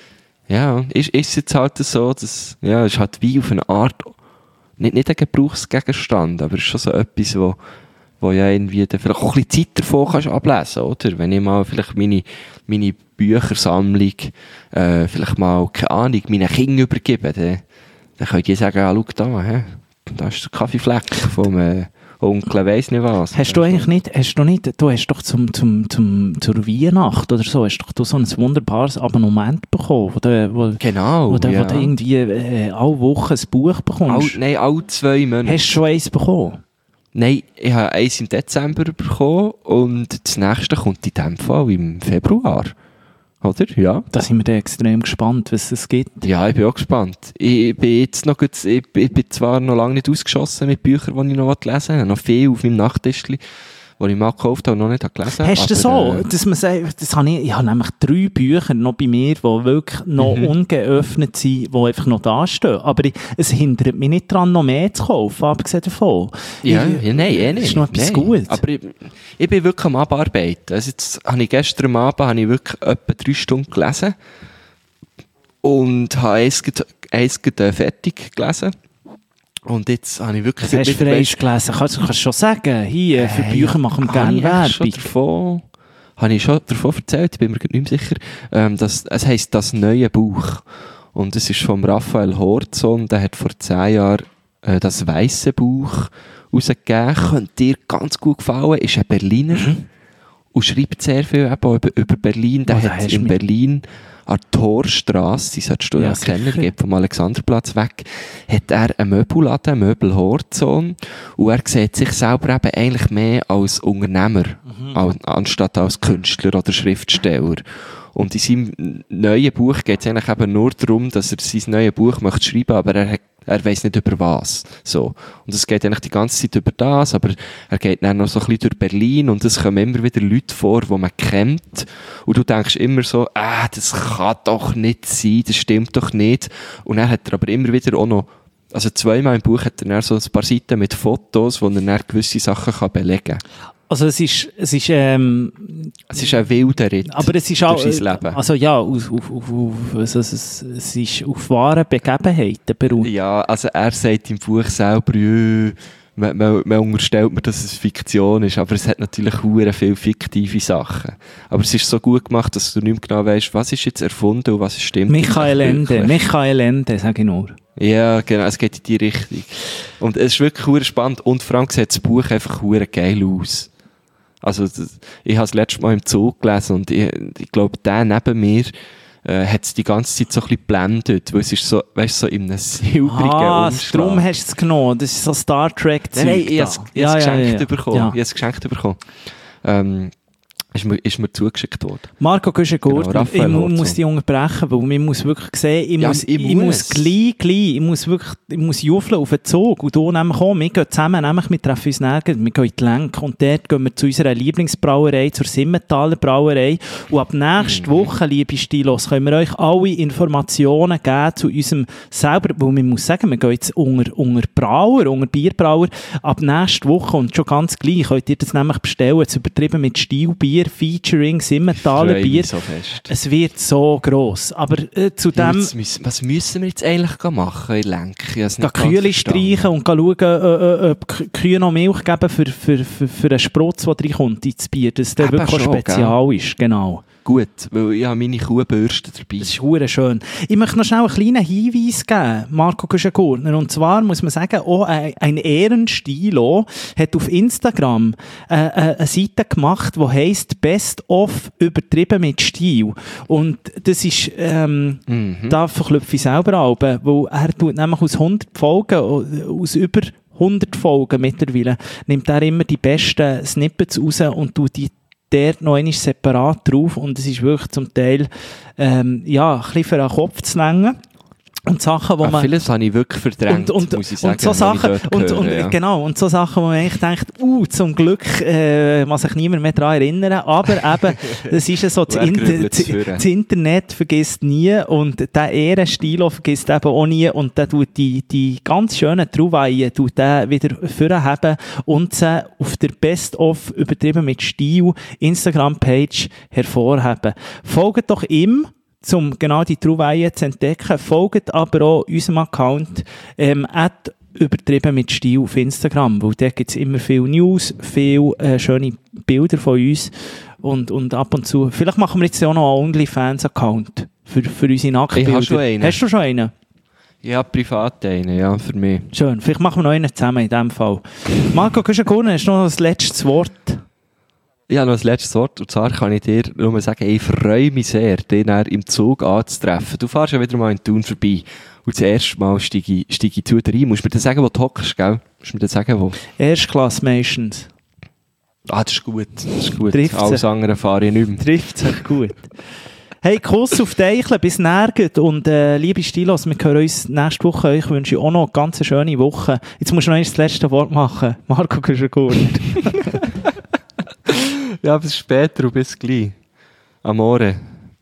[SPEAKER 3] Ja, ist jetzt halt so, dass, ja, ist halt wie auf eine Art, nicht ein Gebrauchsgegenstand, aber es ist schon so etwas, wo ja irgendwie dann vielleicht auch ein bisschen Zeit davon kannst ablesen, oder? Wenn ich mal vielleicht meine Büchersammlung, vielleicht mal, keine Ahnung, meinen Kindern übergebe, dann können die sagen, schau da ist der Kaffeefleck vom Onkel weiss nicht was.
[SPEAKER 2] Hast du hast doch zur Weihnacht oder so, hast doch du so ein wunderbares Abonnement bekommen, wo du irgendwie alle Wochen ein Buch bekommst.
[SPEAKER 3] Nein, alle 2 Monate.
[SPEAKER 2] Hast du schon eins bekommen?
[SPEAKER 3] Nein, ich habe eins im Dezember bekommen und das nächste kommt in diesem Fall im Februar. Oder? Ja.
[SPEAKER 2] Da sind wir dann extrem gespannt, was es gibt.
[SPEAKER 3] Ja, ich bin auch gespannt. Ich bin zwar noch lange nicht ausgeschossen mit Büchern, die ich noch lesen will. Ich habe noch viel auf meinem Nachttischchen, die ich mal gekauft habe und noch nicht gelesen habe.
[SPEAKER 2] Hast du so? Dass man sagt, ich habe nämlich 3 Bücher noch bei mir, die wirklich noch ungeöffnet sind, die einfach noch da stehen. Aber es hindert mich nicht daran, noch mehr zu kaufen, abgesehen davon.
[SPEAKER 3] Nein, nicht.
[SPEAKER 2] Das ist noch etwas Gutes.
[SPEAKER 3] Aber ich bin wirklich am Abarbeiten. Also jetzt habe ich gestern Abend wirklich etwa 3 Stunden gelesen und habe eins fertig gelesen. Und jetzt habe ich wirklich...
[SPEAKER 2] Was hast du für eins gelesen? Kannst du schon sagen? Hier, für Bücher machen wir gerne Werbung.
[SPEAKER 3] Habe ich schon davon erzählt, ich bin mir nicht mehr sicher. Es heisst «Das neue Buch». Und es ist von Raphael Horzon, der hat vor 10 Jahren «Das weisse Buch» rausgegeben. Könnte dir ganz gut gefallen. Ist ein Berliner und schreibt sehr viel eben über Berlin. Der hat in Berlin... An der Torstrasse, die solltest du ja kennen, geht vom Alexanderplatz weg, hat er einen Möbelladen, Möbel Horzon, und er sieht sich selber eben eigentlich mehr als Unternehmer, anstatt als Künstler oder Schriftsteller. Und in seinem neuen Buch geht es eigentlich eben nur darum, dass er sein neues Buch möchte schreiben, aber er weiss nicht über was. So. Und es geht eigentlich die ganze Zeit über das, aber er geht dann noch so ein bisschen durch Berlin und es kommen immer wieder Leute vor, die man kennt. Und du denkst immer so, das kann doch nicht sein, das stimmt doch nicht. Und dann hat er aber immer wieder auch noch, also 2-mal im Buch hat er dann so ein paar Seiten mit Fotos, wo er dann gewisse Sachen belegen kann.
[SPEAKER 2] Also es ist
[SPEAKER 3] ein wilder Ritt,
[SPEAKER 2] aber es ist auch,
[SPEAKER 3] durch sein Leben.
[SPEAKER 2] Also ja, es ist auf wahren Begebenheiten beruht.
[SPEAKER 3] Ja, also er sagt im Buch selber, man unterstellt mir, dass es Fiktion ist, aber es hat natürlich sehr viele fiktive Sachen. Aber es ist so gut gemacht, dass du nicht mehr genau weißt, was ist jetzt erfunden und was stimmt.
[SPEAKER 2] Michael Ende, sage ich nur.
[SPEAKER 3] Ja, genau, es geht in die Richtung. Und es ist wirklich sehr spannend und vor allem sieht das Buch einfach sehr geil aus. Also, ich habe es letztes Mal im Zug gelesen und ich glaube, der neben mir hat es die ganze Zeit so ein bisschen geblendet, weil es ist so, weißt du, so in einem silbrigen Umschlag.
[SPEAKER 2] Darum hast du es genommen. Das ist so Star Trek-Zeug.
[SPEAKER 3] Nein, ich habe es geschenkt bekommen. Ist mir zugeschickt worden.
[SPEAKER 2] Marco Güschen-Gurtner,
[SPEAKER 3] Genau,
[SPEAKER 2] ich muss dich unterbrechen, weil man muss wirklich sehen, ich muss juffeln auf den Zug und hier nämlich kommen. Wir gehen zusammen, wir treffen uns nirgends, wir gehen in die Lenk und dort gehen wir zu unserer Lieblingsbrauerei, zur Simmentaler Brauerei und ab nächste Woche, liebe Stilos, können wir euch alle Informationen geben zu unserem selber, weil man muss sagen, wir gehen jetzt unter Brauer, unter Bierbrauer, ab nächste Woche und schon ganz gleich könnt ihr das nämlich bestellen, jetzt übertrieben mit Stilbier, featuring Simmentaler Bier.
[SPEAKER 3] So
[SPEAKER 2] es wird so gross. Aber zu dem...
[SPEAKER 3] Was müssen wir jetzt eigentlich machen in Lenk?
[SPEAKER 2] Kühle streichen und schauen, ob Kühe noch Milch geben für einen Sprutz, der reinkommt ins Bier. Das der wirklich spezial ist. Genau.
[SPEAKER 3] Gut, weil ich habe meine Kuhbürste dabei.
[SPEAKER 2] Das ist verdammt schön. Ich möchte noch schnell einen kleinen Hinweis geben, Marco Güschen-Gurtner. Und zwar muss man sagen, ein Ehrenstilo hat auf Instagram eine Seite gemacht, die heisst Best of übertrieben mit Stil. Und das ist, da verklüpfe ich selber an, weil er tut nämlich aus 100 Folgen, aus über 100 Folgen mittlerweile, nimmt er immer die besten Snippets raus und tut die dort noch einmal separat drauf und es ist wirklich zum Teil ein bisschen für den Kopf zu lenken. Und Sachen, wo man...
[SPEAKER 3] Vieles habe ich wirklich verdrängt, muss ich sagen.
[SPEAKER 2] Und so Sachen, genau, und so Sachen, wo man eigentlich denkt, zum Glück muss sich niemand mehr daran erinnern, aber eben, das ist ja so, das Internet vergisst nie und der Ehrenstilo vergisst eben auch nie und der tut die ganz schönen Trouvaillen wieder vorheben und sie auf der Best-of übertrieben mit Stil Instagram-Page hervorheben. Folgt doch ihm, um genau die Trauweihe zu entdecken. Folgt aber auch unserem Account @übertrieben mit Stil auf Instagram, weil dort gibt es immer viel News, viele schöne Bilder von uns und ab und zu, vielleicht machen wir jetzt auch noch einen OnlyFans-Account für unsere Nacktbilder.
[SPEAKER 3] Ich habe schon einen.
[SPEAKER 2] Hast du schon einen?
[SPEAKER 3] Ja, privat einen, ja, für mich.
[SPEAKER 2] Schön, vielleicht machen wir noch einen zusammen in diesem Fall. Marco Kuschenkurner, hast du noch das letzte Wort?
[SPEAKER 3] Ja, noch das letzte Wort. Und zwar kann ich dir nur sagen, ich freue mich sehr, dich dann im Zug anzutreffen. Du fährst ja wieder mal in Thun vorbei. Und das erste Mal steige ich zu dir rein. Musst du mir dann sagen, wo du hockst, gell? Musst du mir dann sagen, wo?
[SPEAKER 2] Erstklasse meistens.
[SPEAKER 3] Ah, das ist gut. Das ist gut.
[SPEAKER 2] Trifft
[SPEAKER 3] Alles
[SPEAKER 2] sich.
[SPEAKER 3] andere fahre ich nicht mehr.
[SPEAKER 2] Trifft sich gut. Hey, Kuss auf die Eichel, bis nirgend. Und liebe Stilos, wir hören uns nächste Woche. Ich wünsche euch auch noch eine ganz schöne Woche. Jetzt musst du noch das letzte Wort machen. Marco Kuschenkurner.
[SPEAKER 3] Ja, bis später und bis gleich. Amore.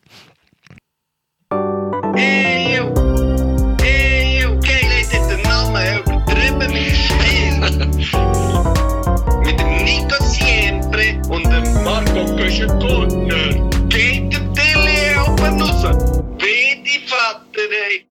[SPEAKER 1] Ey, yo, Keile hat den Namen übertrieben mit Stil. Mit dem Nico Siempre und dem Marco Kuschenkurner. Geht der Tele oben raus. Wie die Vater, ey.